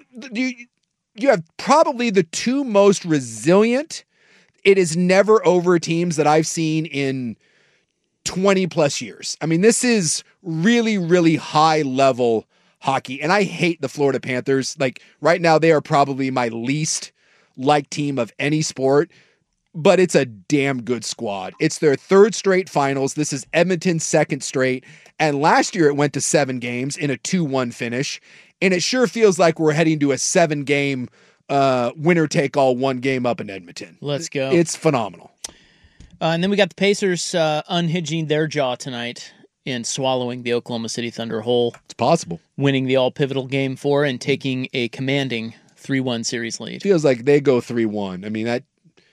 [SPEAKER 6] you have probably the 2 most resilient, it is never over teams that I've seen in 20 plus years. I mean, this is really, really high level hockey. And I hate the Florida Panthers. Like right now, they are probably my least liked team of any sport, but it's a damn good squad. It's their 3rd straight finals. This is Edmonton's 2nd straight. And last year it went to 7 games in a 2-1 finish. And it sure feels like we're heading to a 7-game winner take all, 1 game up in Edmonton.
[SPEAKER 5] Let's go.
[SPEAKER 6] It's phenomenal.
[SPEAKER 5] And then we got the Pacers unhinging their jaw tonight and swallowing the Oklahoma City Thunder whole.
[SPEAKER 6] It's possible.
[SPEAKER 5] Winning the all-pivotal Game 4 and taking a commanding 3-1 series lead.
[SPEAKER 6] Feels like they go 3-1. I mean, that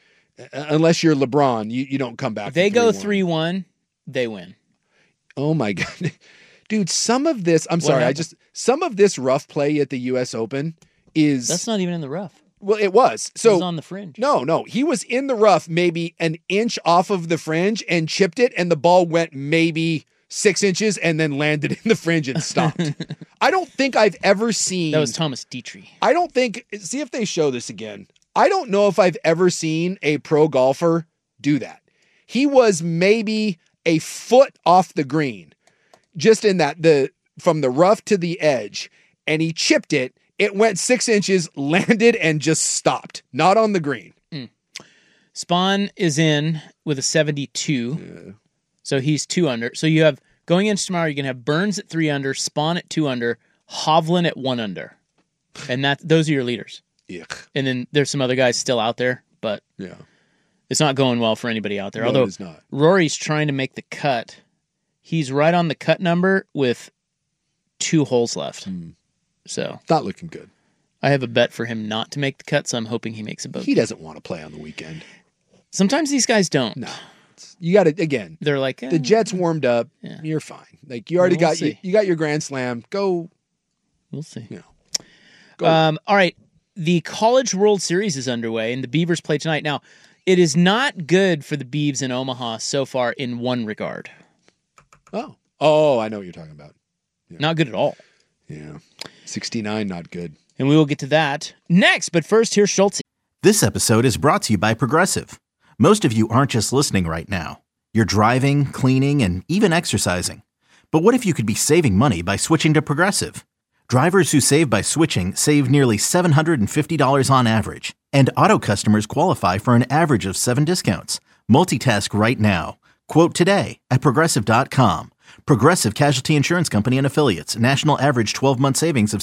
[SPEAKER 6] unless you're LeBron, you don't come back.
[SPEAKER 5] If they go 3-1, they win.
[SPEAKER 6] Oh, my God. Dude, some of this, some of this rough play at the U.S. Open is...
[SPEAKER 5] That's not even in the rough.
[SPEAKER 6] Well, it was. So
[SPEAKER 5] it was on the fringe.
[SPEAKER 6] No. He was in the rough maybe an inch off of the fringe and chipped it, and the ball went maybe 6 inches and then landed in the fringe and stopped. I don't think I've ever seen...
[SPEAKER 5] That was Thomas Dietrich.
[SPEAKER 6] I don't think... See if they show this again. I don't know if I've ever seen a pro golfer do that. He was maybe a foot off the green, just in that from the rough to the edge, and he chipped it. It went 6 inches, landed, and just stopped. Not on the green.
[SPEAKER 5] Spawn is in with a 72. So he's 2 under. So you have, going into tomorrow, you're going to have Burns at 3 under, Spawn at 2 under, Hovland at 1 under. And those are your leaders.
[SPEAKER 6] Yuck.
[SPEAKER 5] And then there's some other guys still out there, but
[SPEAKER 6] yeah,
[SPEAKER 5] it's not going well for anybody out there.
[SPEAKER 6] No,
[SPEAKER 5] Although
[SPEAKER 6] it's not.
[SPEAKER 5] Rory's trying to make the cut. He's right on the cut number with 2 holes left. So
[SPEAKER 6] not looking good.
[SPEAKER 5] I have a bet for him not to make the cut, so I'm hoping he makes a bogey.
[SPEAKER 6] He doesn't want to play on the weekend.
[SPEAKER 5] Sometimes these guys don't.
[SPEAKER 6] No. You got to, again,
[SPEAKER 5] they're like,
[SPEAKER 6] the Jets warmed up. Yeah. You're fine. Like, you already you got your Grand Slam. Go.
[SPEAKER 5] We'll see.
[SPEAKER 6] Yeah.
[SPEAKER 5] All right. The College World Series is underway, and the Beavers play tonight. Now, it is not good for the Beavs in Omaha so far in one regard.
[SPEAKER 6] Oh, I know what you're talking about.
[SPEAKER 5] Yeah. Not good at all.
[SPEAKER 6] Yeah. 69, not good.
[SPEAKER 5] And we will get to that next. But first, here's Schultz.
[SPEAKER 1] This episode is brought to you by Progressive. Most of you aren't just listening right now. You're driving, cleaning, and even exercising. But what if you could be saving money by switching to Progressive? Drivers who save by switching save nearly $750 on average. And auto customers qualify for an average of 7 discounts. Multitask right now. Quote today at Progressive.com. Progressive Casualty Insurance Company and Affiliates. National average 12-month savings of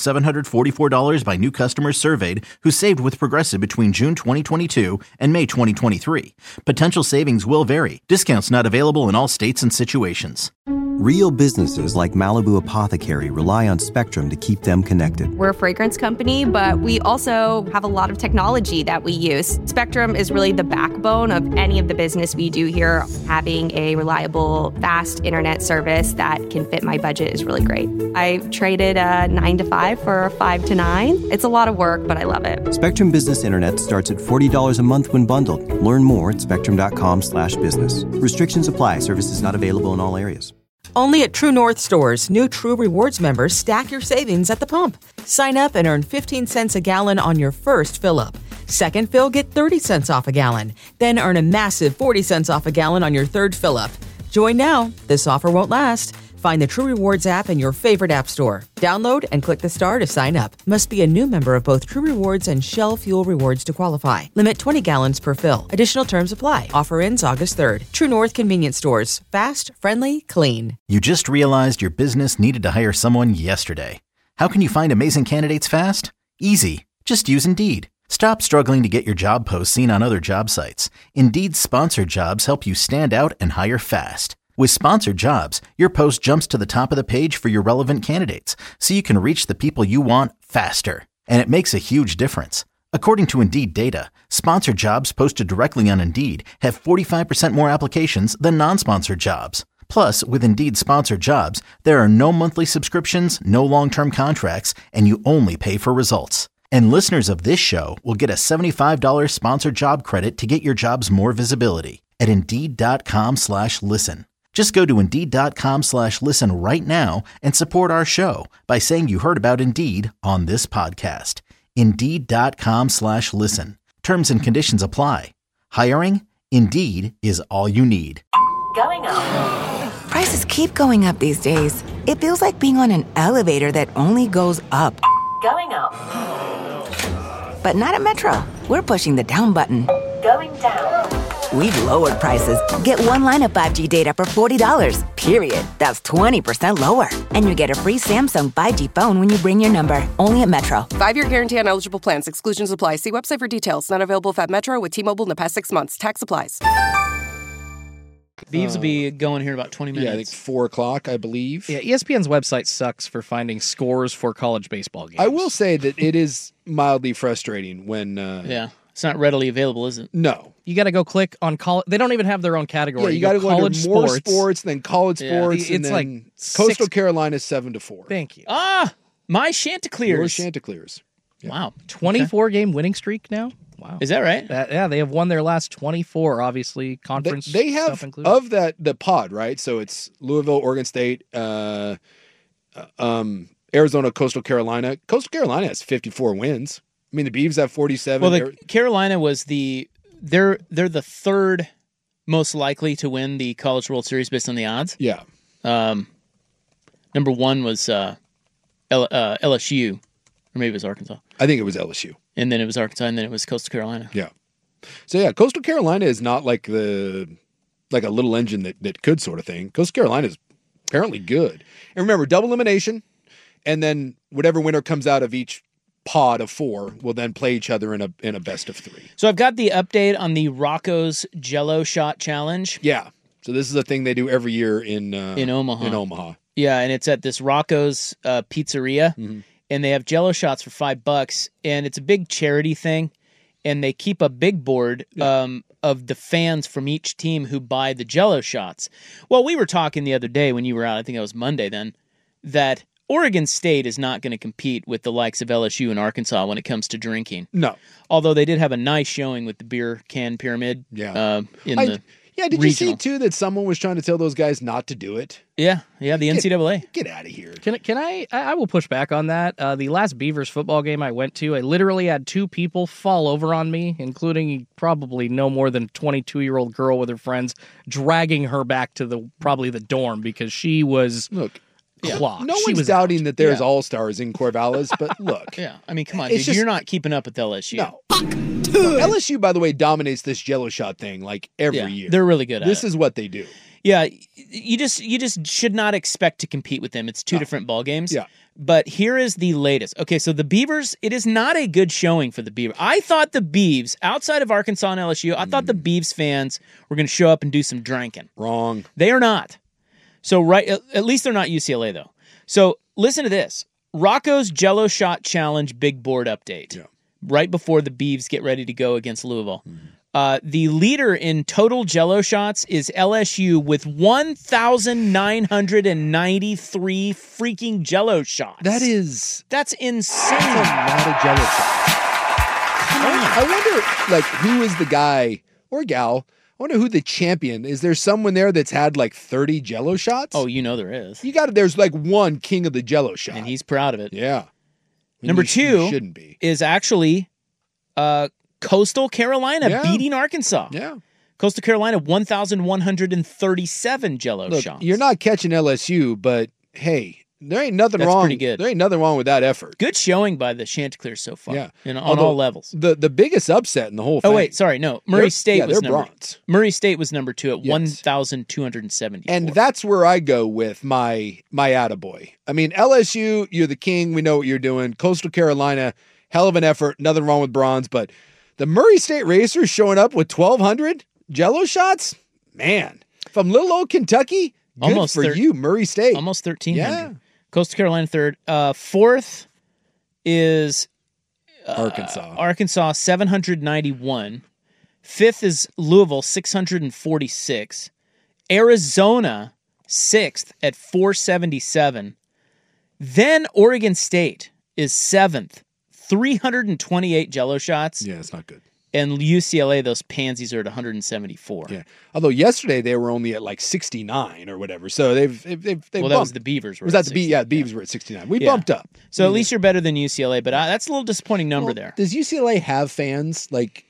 [SPEAKER 1] $744 by new customers surveyed who saved with Progressive between June 2022 and May 2023. Potential savings will vary. Discounts not available in all states and situations.
[SPEAKER 2] Real businesses like Malibu Apothecary rely on Spectrum to keep them connected.
[SPEAKER 8] We're a fragrance company, but we also have a lot of technology that we use. Spectrum is really the backbone of any of the business we do here. Having a reliable, fast internet service that can fit my budget is really great. I traded a 9 to 5 for a 5 to 9. It's a lot of work, but I love it.
[SPEAKER 2] Spectrum Business Internet starts at $40 a month when bundled. Learn more at spectrum.com/business. Restrictions apply. Services not available in all areas.
[SPEAKER 4] Only at True North stores, new True Rewards members stack your savings at the pump. Sign up and earn 15 cents a gallon on your first fill-up. Second fill, get 30 cents off a gallon. Then earn a massive 40 cents off a gallon on your third fill-up. Join now. This offer won't last. Find the True Rewards app in your favorite app store. Download and click the star to sign up. Must be a new member of both True Rewards and Shell Fuel Rewards to qualify. Limit 20 gallons per fill. Additional terms apply. Offer ends August 3rd. True North Convenience Stores. Fast, friendly, clean.
[SPEAKER 1] You just realized your business needed to hire someone yesterday. How can you find amazing candidates fast? Easy. Just use Indeed. Stop struggling to get your job posts seen on other job sites. Indeed's sponsored jobs help you stand out and hire fast. With sponsored jobs, your post jumps to the top of the page for your relevant candidates, so you can reach the people you want faster. And it makes a huge difference. According to Indeed data, sponsored jobs posted directly on Indeed have 45% more applications than non-sponsored jobs. Plus, with Indeed sponsored jobs, there are no monthly subscriptions, no long-term contracts, and you only pay for results. And listeners of this show will get a $75 sponsored job credit to get your jobs more visibility at Indeed.com/listen. Just go to Indeed.com/listen right now and support our show by saying you heard about Indeed on this podcast. Indeed.com/listen. Terms and conditions apply. Hiring? Indeed is all you need.
[SPEAKER 9] Going up. Prices keep going up these days. It feels like being on an elevator that only goes up. Going up. But not at Metro. We're pushing the down button. Going down. We've lowered prices. Get one line of 5G data for $40, period. That's 20% lower. And you get a free Samsung 5G phone when you bring your number. Only at Metro.
[SPEAKER 10] 5-year guarantee on eligible plans. Exclusions apply. See website for details. Not available at Metro with T-Mobile in the past 6 months. Tax applies.
[SPEAKER 5] Beavs will be going here in about 20 minutes.
[SPEAKER 6] Yeah, I think 4 o'clock, I believe.
[SPEAKER 7] Yeah, ESPN's website sucks for finding scores for college baseball games.
[SPEAKER 6] I will say that it is mildly frustrating when...
[SPEAKER 5] yeah, it's not readily available, is it?
[SPEAKER 6] No.
[SPEAKER 7] You got to go click on college. They don't even have their own category.
[SPEAKER 6] Yeah, you got to go under more sports, then college sports, and
[SPEAKER 7] it's
[SPEAKER 6] then
[SPEAKER 7] like
[SPEAKER 6] Coastal Carolina 7-4.
[SPEAKER 7] Thank you.
[SPEAKER 5] Ah, my Chanticleers.
[SPEAKER 6] Your Chanticleers.
[SPEAKER 5] Yeah. Wow.
[SPEAKER 7] 24-game winning streak now? Wow.
[SPEAKER 5] Is that right?
[SPEAKER 7] Yeah, they have won their last 24, obviously, conference
[SPEAKER 6] They have,
[SPEAKER 7] stuff included.
[SPEAKER 6] of that, the pod, right? So it's Louisville, Oregon State, Arizona, Coastal Carolina. Coastal Carolina has 54 wins. I mean, the Beavs have 47.
[SPEAKER 5] Well, Carolina was they're the third most likely to win the College World Series based on the odds.
[SPEAKER 6] Yeah.
[SPEAKER 5] Number one was LSU, or maybe it was Arkansas.
[SPEAKER 6] I think it was LSU.
[SPEAKER 5] And then it was Arkansas, and then it was Coastal Carolina.
[SPEAKER 6] Yeah. So, yeah, Coastal Carolina is not like the like a little engine that could sort of thing. Coastal Carolina's apparently good. And remember, double elimination, and then whatever winner comes out of each pod of 4 will then play each other in a best of 3.
[SPEAKER 5] So I've got the update on the Rocco's Jello Shot Challenge.
[SPEAKER 6] Yeah. So this is a thing they do every year in Omaha.
[SPEAKER 5] Yeah, and it's at this Rocco's pizzeria, and they have Jello shots for $5, and it's a big charity thing, and they keep a big board of the fans from each team who buy the Jello shots. Well, we were talking the other day when you were out, I think it was Monday then, that Oregon State is not going to compete with the likes of LSU and Arkansas when it comes to drinking.
[SPEAKER 6] No.
[SPEAKER 5] Although they did have a nice showing with the beer can pyramid.
[SPEAKER 6] Yeah.
[SPEAKER 5] Did
[SPEAKER 6] regional. You see too that someone was trying to tell those guys not to do it?
[SPEAKER 5] Yeah, the NCAA.
[SPEAKER 6] Get out of here.
[SPEAKER 7] Can I will push back on that. The last Beavers football game I went to, I literally had 2 people fall over on me, including probably no more than a 22-year-old girl with her friends, dragging her back to probably the dorm because she was clocked.
[SPEAKER 6] No one's doubting that there's all-stars in Corvallis, but look.
[SPEAKER 5] Yeah, I mean, come on, dude, you're not keeping up with LSU.
[SPEAKER 6] No. LSU, by the way, dominates this Jello shot thing like every year.
[SPEAKER 5] They're really good at it.
[SPEAKER 6] This is what they do.
[SPEAKER 5] Yeah, you just should not expect to compete with them. It's 2 different ball games.
[SPEAKER 6] Yeah.
[SPEAKER 5] But here is the latest. Okay, so the Beavers, it is not a good showing for the Beavers. I thought the Beavs, outside of Arkansas and LSU, I thought the Beavs fans were going to show up and do some drinking.
[SPEAKER 6] Wrong.
[SPEAKER 5] They are not. So at least they're not UCLA though. So listen to this. Rocco's Jello Shot Challenge big board update.
[SPEAKER 6] Yeah.
[SPEAKER 5] Right before the Beavs get ready to go against Louisville. The leader in total Jello shots is LSU with 1,993 freaking Jello shots.
[SPEAKER 6] That's
[SPEAKER 5] insane.
[SPEAKER 6] That's a lot of Jello shots. I wonder, who is the guy or gal? I wonder who the champion is. There someone there that's had 30 Jello shots?
[SPEAKER 5] Oh, there is.
[SPEAKER 6] There's one king of the Jello shot,
[SPEAKER 5] and he's proud of it.
[SPEAKER 6] Yeah.
[SPEAKER 5] Number 2
[SPEAKER 6] shouldn't be.
[SPEAKER 5] is actually Coastal Carolina beating Arkansas.
[SPEAKER 6] Yeah.
[SPEAKER 5] Coastal Carolina, 1,137 Jello shots.
[SPEAKER 6] You're not catching LSU, but hey, there ain't nothing wrong.
[SPEAKER 5] Pretty good.
[SPEAKER 6] There ain't nothing wrong with that effort.
[SPEAKER 5] Good showing by the Chanticleers so far.
[SPEAKER 6] Yeah.
[SPEAKER 5] On all levels.
[SPEAKER 6] The biggest upset in the whole thing.
[SPEAKER 5] Oh, wait, sorry. No. Murray State was
[SPEAKER 6] bronze.
[SPEAKER 5] Murray State was number 2 at 1,274.
[SPEAKER 6] And that's where I go with my attaboy. I mean, LSU, you're the king. We know what you're doing. Coastal Carolina, hell of an effort. Nothing wrong with bronze. But the Murray State Racers showing up with 1,200 Jello shots? Man. From little old Kentucky, good for you, Murray State.
[SPEAKER 5] Almost 1,300.
[SPEAKER 6] Yeah.
[SPEAKER 5] Coastal Carolina 3rd. 4th is Arkansas 791. 5th is Louisville 646. Arizona 6th at 477. Then Oregon State is 7th, 328 Jello shots.
[SPEAKER 6] Yeah, it's not good.
[SPEAKER 5] And UCLA, those pansies are at 174.
[SPEAKER 6] Yeah. Although yesterday they were only at 69 or whatever. So they've bumped.
[SPEAKER 5] That was the Beavers.
[SPEAKER 6] Was that the Beavs? Yeah, the Beavs were at 69. We bumped up.
[SPEAKER 5] So at least you're better than UCLA, but that's a little disappointing number there.
[SPEAKER 6] Does UCLA have fans?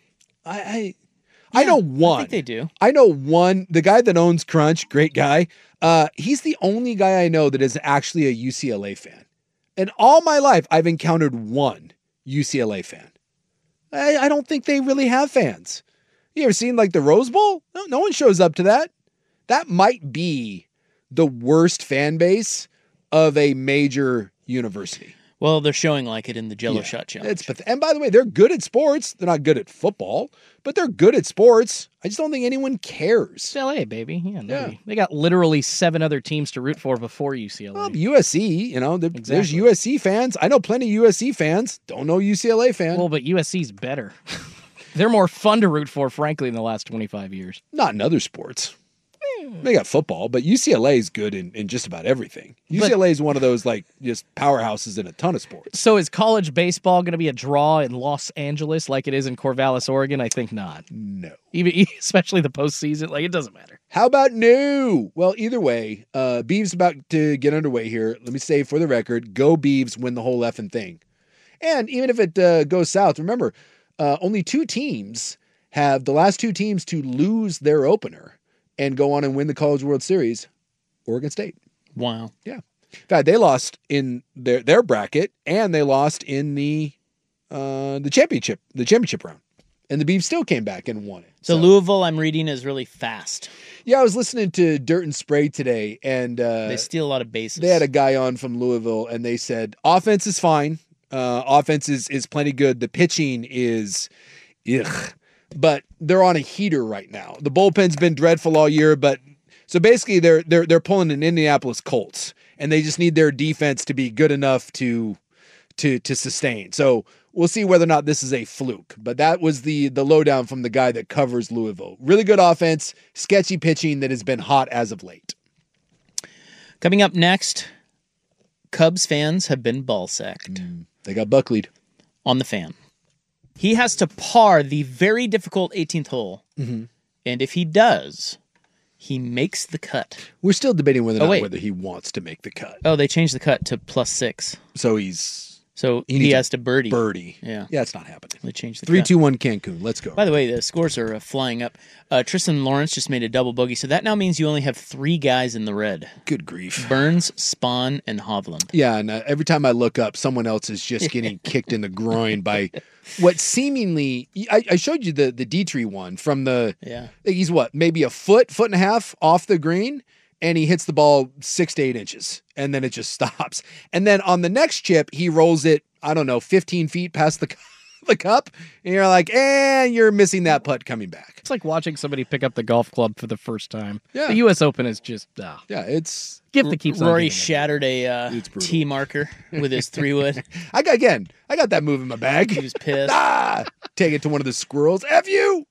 [SPEAKER 6] I know one.
[SPEAKER 5] I think they do.
[SPEAKER 6] I know one. The guy that owns Crunch, great guy. He's the only guy I know that is actually a UCLA fan. In all my life, I've encountered one UCLA fan. I don't think they really have fans. You ever seen the Rose Bowl? No one shows up to that. That might be the worst fan base of a major university.
[SPEAKER 5] Well, they're showing it in the Jello Shot Challenge.
[SPEAKER 6] And by the way, they're good at sports. They're not good at football, but they're good at sports. I just don't think anyone cares.
[SPEAKER 7] It's LA, baby. Yeah. They got literally 7 other teams to root for before UCLA.
[SPEAKER 6] Well, USC, there's USC fans. I know plenty of USC fans. Don't know UCLA fans.
[SPEAKER 7] Well, but USC's better. They're more fun to root for, frankly, in the last 25 years.
[SPEAKER 6] Not in other sports. They got football, but UCLA is good in just about everything. UCLA is one of those just powerhouses in a ton of sports.
[SPEAKER 7] So is college baseball going to be a draw in Los Angeles like it is in Corvallis, Oregon? I think not.
[SPEAKER 6] No.
[SPEAKER 7] Even especially the postseason, it doesn't matter.
[SPEAKER 6] How about no? Well, either way, Beavs about to get underway here. Let me say for the record, go Beavs, win the whole effing thing. And even if it goes south, remember, only 2 teams have the last 2 teams to lose their opener and go on and win the College World Series, Oregon State.
[SPEAKER 5] Wow.
[SPEAKER 6] Yeah. In fact, they lost in their bracket, and they lost in the championship round. And the Beavs still came back and won it.
[SPEAKER 5] So Louisville, I'm reading, is really fast.
[SPEAKER 6] Yeah, I was listening to Dirt and Spray today, and
[SPEAKER 5] they steal a lot of bases.
[SPEAKER 6] They had a guy on from Louisville, and they said offense is fine. Offense is plenty good. The pitching is, but they're on a heater right now. The bullpen's been dreadful all year, but so basically they're pulling an Indianapolis Colts, and they just need their defense to be good enough to sustain. So we'll see whether or not this is a fluke. But that was the lowdown from the guy that covers Louisville. Really good offense, sketchy pitching that has been hot as of late.
[SPEAKER 5] Coming up next, Cubs fans have been ball-sacked.
[SPEAKER 6] They got Buckleyed.
[SPEAKER 5] On the Fan. He has to par the very difficult 18th hole. Mm-hmm. And if he does, he makes the cut.
[SPEAKER 6] We're still debating whether he wants to make the cut.
[SPEAKER 5] Oh, they changed the cut to +6.
[SPEAKER 6] So he
[SPEAKER 5] has to birdie.
[SPEAKER 6] Yeah, it's not happening.
[SPEAKER 5] They changed the
[SPEAKER 6] 3-2-1 Cancun. Let's go.
[SPEAKER 5] By the way, the scores are flying up. Tristan Lawrence just made a double bogey, so that now means you only have 3 guys in the red.
[SPEAKER 6] Good grief.
[SPEAKER 5] Burns, Spahn, and Hovland.
[SPEAKER 6] Yeah, and every time I look up, someone else is just getting kicked in the groin by what seemingly... I showed you the Dietrich one from the...
[SPEAKER 5] Yeah.
[SPEAKER 6] He's maybe a foot and a half off the green, and he hits the ball 6 to 8 inches, and then it just stops. And then on the next chip, he rolls it, 15 feet past the cup, and you're like, you're missing that putt coming back.
[SPEAKER 7] It's like watching somebody pick up the golf club for the first time.
[SPEAKER 6] Yeah.
[SPEAKER 7] The U.S. Open is just,
[SPEAKER 6] Yeah, it's...
[SPEAKER 7] gift that keeps on
[SPEAKER 5] Rory
[SPEAKER 7] giving.
[SPEAKER 5] shattered a tee marker with his 3-wood.
[SPEAKER 6] I got that move in my bag.
[SPEAKER 5] He was pissed.
[SPEAKER 6] Take it to one of the squirrels. F you!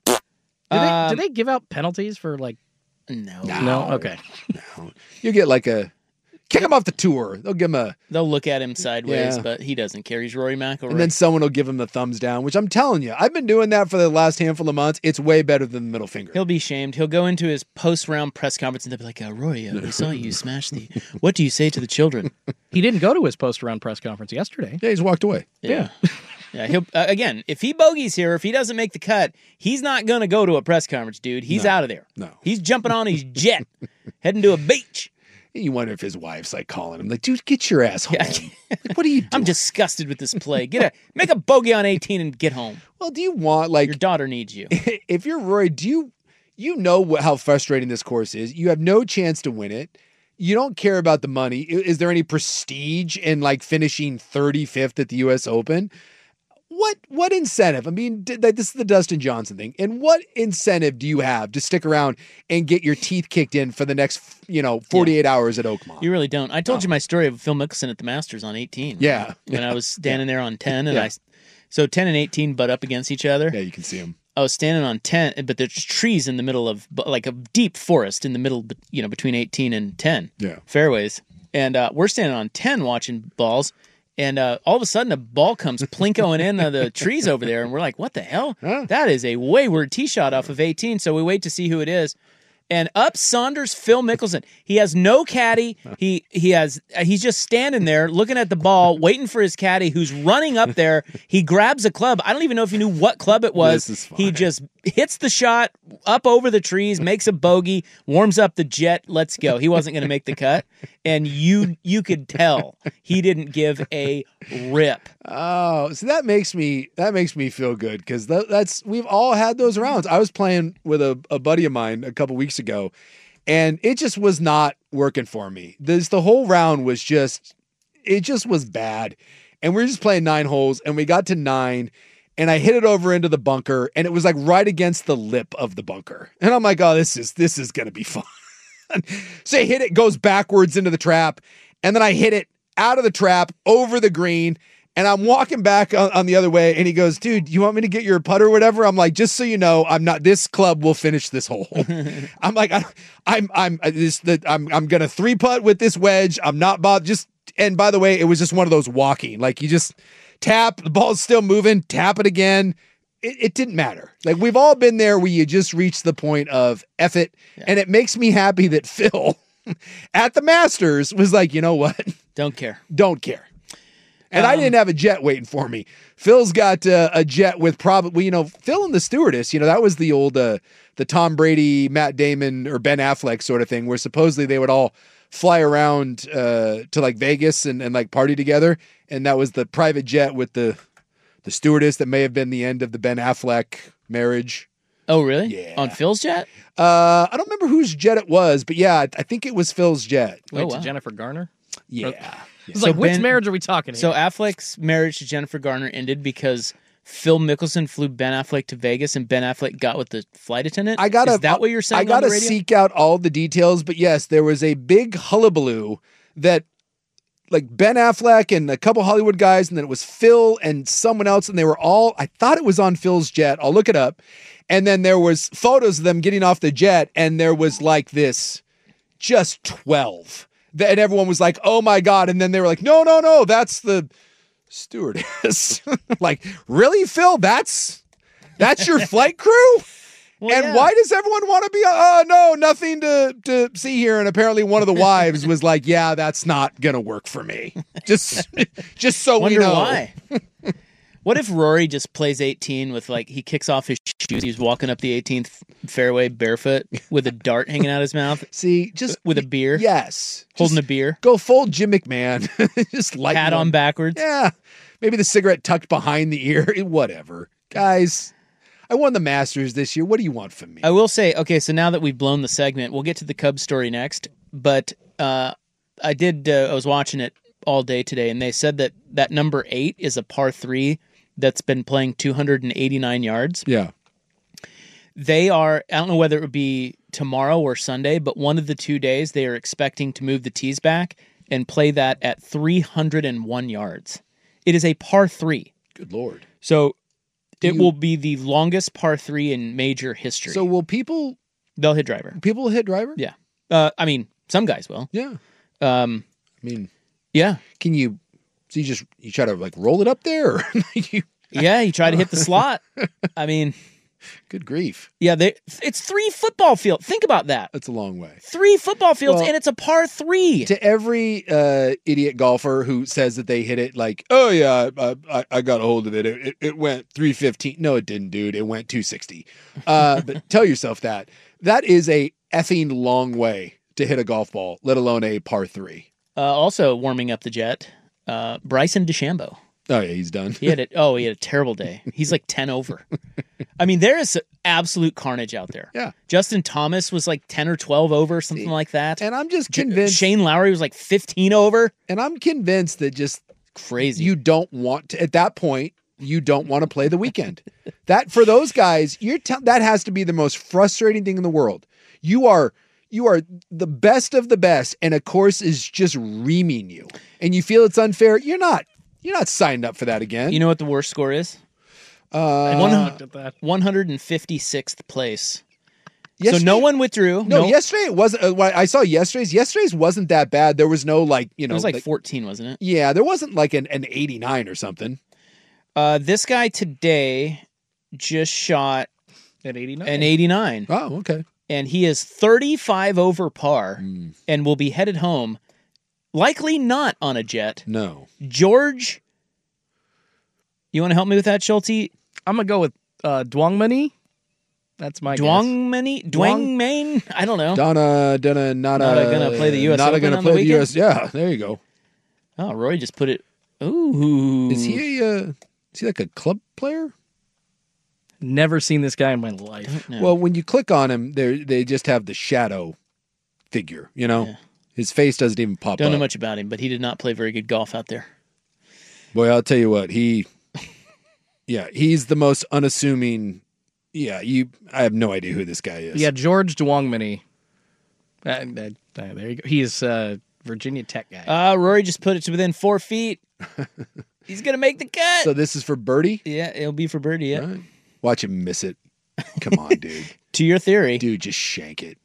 [SPEAKER 7] Do they give out penalties for
[SPEAKER 5] No.
[SPEAKER 7] Okay.
[SPEAKER 6] No. You get kick him off the tour. They'll give him
[SPEAKER 5] They'll look at him sideways, but he doesn't care. He's Rory McIlroy.
[SPEAKER 6] And then someone will give him the thumbs down, which I'm telling you, I've been doing that for the last handful of months. It's way better than the middle finger.
[SPEAKER 5] He'll be shamed. He'll go into his post-round press conference and they'll be like, Rory, we saw you smash what do you say to the children?
[SPEAKER 7] He didn't go to his post-round press conference yesterday.
[SPEAKER 6] Yeah, he's walked away.
[SPEAKER 5] Yeah. Yeah, he'll again, if he bogeys here, if he doesn't make the cut, he's not going to go to a press conference, dude. He's out of there.
[SPEAKER 6] No.
[SPEAKER 5] He's jumping on his jet, heading to a beach.
[SPEAKER 6] You wonder if his wife's calling him, dude, get your ass home. What are you doing?
[SPEAKER 5] I'm disgusted with this play. Make a bogey on 18 and get home.
[SPEAKER 6] Well, do you want,
[SPEAKER 5] your daughter needs you.
[SPEAKER 6] If you're Rory, do you know how frustrating this course is? You have no chance to win it. You don't care about the money. Is there any prestige in finishing 35th at the U.S. Open? What incentive? I mean, this is the Dustin Johnson thing. And what incentive do you have to stick around and get your teeth kicked in for the next, 48 hours at Oakmont?
[SPEAKER 5] You really don't. I told you my story of Phil Mickelson at the Masters on 18.
[SPEAKER 6] Yeah.
[SPEAKER 5] When I was standing there on 10 and so 10 and 18 butt up against each other.
[SPEAKER 6] Yeah, you can see them.
[SPEAKER 5] I was standing on 10, but there's trees in the middle of a deep forest in the middle, between 18 and 10 fairways. And we're standing on 10 watching balls. And all of a sudden, a ball comes plinkoing in the trees over there, and we're like, what the hell?
[SPEAKER 6] Huh?
[SPEAKER 5] That is a wayward tee shot off of 18, so we wait to see who it is. And up Saunders Phil Mickelson. He has no caddy. He's just standing there looking at the ball, waiting for his caddy who's running up there. He grabs a club. I don't even know if he knew what club it was.
[SPEAKER 6] This is fine.
[SPEAKER 5] He just hits the shot up over the trees, makes a bogey, warms up the jet, let's go. He wasn't going to make the cut. And you could tell he didn't give a rip.
[SPEAKER 6] Oh, so that makes me feel good because we've all had those rounds. I was playing with a buddy of mine a couple weeks ago, and it just was not working for me. The whole round was it just was bad, and we were just playing 9 holes, and we got to 9, and I hit it over into the bunker, and it was right against the lip of the bunker, and I'm like, oh, this is gonna be fun. So I hit it, goes backwards into the trap, and then I hit it out of the trap over the green. And I'm walking back on the other way, and he goes, dude, you want me to get your putter or whatever? I'm like, just so you know, this club will finish this hole. I'm like, I'm going to 3-putt with this wedge. I'm not bothered. And by the way, it was just one of those walking, you just tap, the ball's still moving, tap it again. It didn't matter. We've all been there where you just reach the point of F it. Yeah. And it makes me happy that Phil at the Masters was like, you know what?
[SPEAKER 5] Don't care.
[SPEAKER 6] And I didn't have a jet waiting for me. Phil's got a jet with probably, Phil and the stewardess, that was the old, the Tom Brady, Matt Damon, or Ben Affleck sort of thing, where supposedly they would all fly around to Vegas and party together. And that was the private jet with the stewardess that may have been the end of the Ben Affleck marriage.
[SPEAKER 5] Oh, really?
[SPEAKER 6] Yeah.
[SPEAKER 5] On Phil's jet?
[SPEAKER 6] I don't remember whose jet it was, but yeah, I think it was Phil's jet.
[SPEAKER 7] Wait, to Jennifer Garner?
[SPEAKER 6] Yeah.
[SPEAKER 7] It's like, which marriage are we talking here?
[SPEAKER 5] So Affleck's marriage to Jennifer Garner ended because Phil Mickelson flew Ben Affleck to Vegas and Ben Affleck got with the flight attendant? Is that what you're saying?
[SPEAKER 6] I gotta seek out all the details, but yes, there was a big hullabaloo that like Ben Affleck and a couple Hollywood guys, and then it was Phil and someone else, and they were all, I thought it was on Phil's jet. I'll look it up. And then there was photos of them getting off the jet, and there was like this, just 12. And everyone was like, oh my God. And then they were like, no, that's the stewardess. Like, really, Phil? That's your flight crew? Well, and why does everyone want to be, no, nothing to see here. And apparently one of the wives was like, yeah, that's not going to work for me. Just so we know.
[SPEAKER 5] Why? What if Rory just plays 18 with like, he kicks off his shoes, he's walking up the 18th fairway barefoot with a dart hanging out his mouth?
[SPEAKER 6] See, just
[SPEAKER 5] with a beer?
[SPEAKER 6] Yes.
[SPEAKER 5] Holding a beer?
[SPEAKER 6] Go full Jim McMahon. Just light
[SPEAKER 5] hat on backwards?
[SPEAKER 6] Yeah. Maybe the cigarette tucked behind the ear. Whatever. Guys, I won the Masters this year. What do you want from me?
[SPEAKER 5] I will say, okay, so now that we've blown the segment, we'll get to the Cubs story next. But I was watching it all day today, and they said that number 8 is a par 3 that's been playing 289 yards.
[SPEAKER 6] Yeah.
[SPEAKER 5] They are, I don't know whether it would be tomorrow or Sunday, but one of the 2 days they are expecting to move the tees back and play that at 301 yards. It is a par 3.
[SPEAKER 6] Good Lord.
[SPEAKER 5] So it will be the longest par 3 in major history.
[SPEAKER 6] So will people...
[SPEAKER 5] They'll hit driver.
[SPEAKER 6] People will hit driver?
[SPEAKER 5] Yeah. I mean, some guys will.
[SPEAKER 6] Yeah.
[SPEAKER 5] Yeah.
[SPEAKER 6] Can you... So you try to like roll it up there? Or
[SPEAKER 5] Yeah, you try to hit the slot. I mean...
[SPEAKER 6] Good grief.
[SPEAKER 5] Yeah, it's 3 football fields. Think about that.
[SPEAKER 6] That's a long way.
[SPEAKER 5] 3 football fields, and it's a par 3.
[SPEAKER 6] To every idiot golfer who says that they hit it like, oh yeah, I got a hold of it. It went 315. No, it didn't, dude. It went 260. But tell yourself that. That is a effing long way to hit a golf ball, let alone a par 3.
[SPEAKER 5] Also warming up the jet, Bryson DeChambeau.
[SPEAKER 6] Oh yeah, he's done.
[SPEAKER 5] He had a terrible day. He's like 10 over. I mean, there is absolute carnage out there.
[SPEAKER 6] Yeah.
[SPEAKER 5] Justin Thomas was like 10 or 12 over, something like that.
[SPEAKER 6] And I'm just convinced
[SPEAKER 5] Shane Lowry was like 15 over.
[SPEAKER 6] And I'm convinced that just
[SPEAKER 5] crazy.
[SPEAKER 6] You don't want to, at that point, you don't want to play the weekend. That for those guys, that has to be the most frustrating thing in the world. You are the best of the best, and a course is just reaming you, and you feel it's unfair. You're not signed up for that again.
[SPEAKER 5] You know what the worst score is?
[SPEAKER 7] I looked at that.
[SPEAKER 5] 156th place.
[SPEAKER 6] Yesterday,
[SPEAKER 5] so no one withdrew.
[SPEAKER 6] No, yesterday it wasn't. I saw yesterday's. Yesterday's wasn't that bad. There was no like,
[SPEAKER 5] it was like 14, wasn't it?
[SPEAKER 6] Yeah, there wasn't like an 89 or something.
[SPEAKER 5] This guy today just shot
[SPEAKER 7] at 89.
[SPEAKER 5] An 89.
[SPEAKER 6] Oh, okay.
[SPEAKER 5] And he is 35 over par and will be headed home. Likely not on a jet.
[SPEAKER 6] No.
[SPEAKER 5] George, you want to help me with that, Schulte?
[SPEAKER 7] I'm going to go with Dwangmani. That's my
[SPEAKER 5] Dwangmani? Dwangmane? I don't know.
[SPEAKER 6] Donna, not
[SPEAKER 5] going to play the U.S. Open on the weekend?
[SPEAKER 6] US. Yeah, there you go.
[SPEAKER 5] Oh, Roy just put it. Ooh.
[SPEAKER 6] Is he like a club player?
[SPEAKER 7] Never seen this guy in my life.
[SPEAKER 6] Well, when you click on him, they just have the shadow figure, Yeah. His face doesn't even pop up.
[SPEAKER 5] Don't know much about him, but he did not play very good golf out there.
[SPEAKER 6] Boy, I'll tell you what, he's the most unassuming. Yeah, I have no idea who this guy is.
[SPEAKER 7] Yeah, George Dwangmani. There you go. He's a Virginia Tech guy.
[SPEAKER 5] Rory just put it to within 4 feet. He's going to make the cut.
[SPEAKER 6] So this is for birdie?
[SPEAKER 5] Yeah, it'll be for birdie, yeah.
[SPEAKER 6] Right. Watch him miss it. Come on, dude.
[SPEAKER 5] To your theory.
[SPEAKER 6] Dude, just shank it.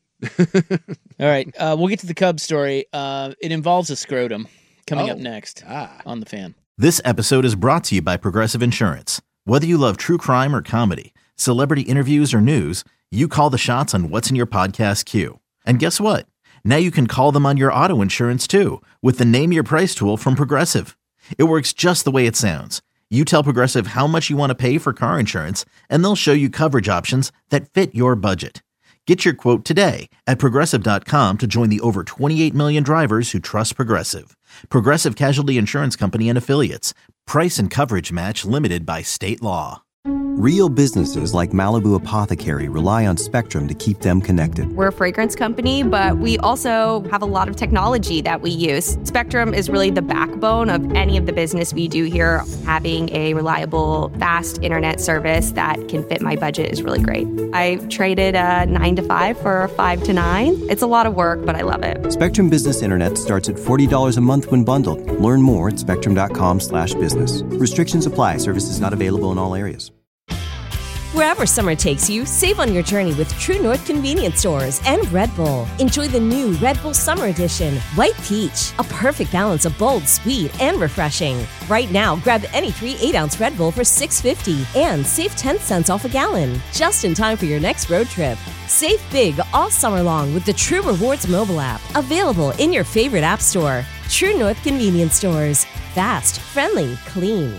[SPEAKER 5] All right, we'll get to the Cubs story. It involves a scrotum coming up next on The Fan.
[SPEAKER 1] This episode is brought to you by Progressive Insurance. Whether you love true crime or comedy, celebrity interviews or news, you call the shots on what's in your podcast queue. And guess what? Now you can call them on your auto insurance too with the Name Your Price tool from Progressive. It works just the way it sounds. You tell Progressive how much you want to pay for car insurance, and they'll show you coverage options that fit your budget. Get your quote today at Progressive.com to join the over 28 million drivers who trust Progressive. Progressive Casualty Insurance Company and Affiliates. Price and coverage match limited by state law.
[SPEAKER 2] Real businesses like Malibu Apothecary rely on Spectrum to keep them connected.
[SPEAKER 8] We're a fragrance company, but we also have a lot of technology that we use. Spectrum is really the backbone of any of the business we do here. Having a reliable, fast internet service that can fit my budget is really great. I traded a 9 to 5 for a 5 to 9. It's a lot of work, but I love it.
[SPEAKER 2] Spectrum Business Internet starts at $40 a month when bundled. Learn more at spectrum.com/business. Restrictions apply. Services not available in all areas.
[SPEAKER 11] Wherever summer takes you, save on your journey with True North Convenience Stores and Red Bull. Enjoy the new Red Bull Summer Edition, White Peach, a perfect balance of bold, sweet, and refreshing. Right now, grab any 3 8-ounce Red Bull for $6.50 and save 10 cents off a gallon, just in time for your next road trip. Save big all summer long with the True Rewards mobile app, available in your favorite app store. True North Convenience Stores. Fast, friendly, clean.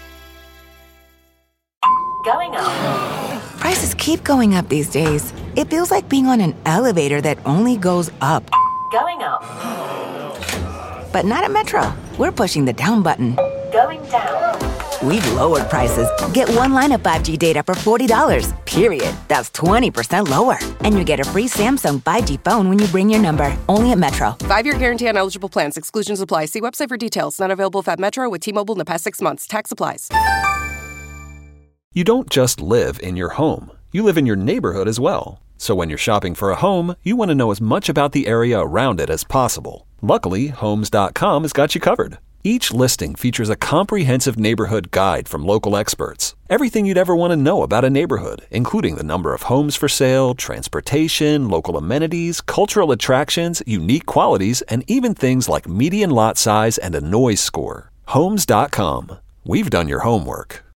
[SPEAKER 9] Going up. Prices keep going up these days. It feels like being on an elevator that only goes up. Going up. But not at Metro. We're pushing the down button. Going down. We've lowered prices. Get one line of 5G data for $40, period. That's 20% lower. And you get a free Samsung 5G phone when you bring your number. Only at Metro.
[SPEAKER 10] 5-year guarantee on eligible plans. Exclusions apply. See website for details. Not available if at Metro with T-Mobile in the past 6 months. Tax applies.
[SPEAKER 12] You don't just live in your home. You live in your neighborhood as well. So when you're shopping for a home, you want to know as much about the area around it as possible. Luckily, Homes.com has got you covered. Each listing features a comprehensive neighborhood guide from local experts. Everything you'd ever want to know about a neighborhood, including the number of homes for sale, transportation, local amenities, cultural attractions, unique qualities, and even things like median lot size and a noise score. Homes.com. We've done your homework.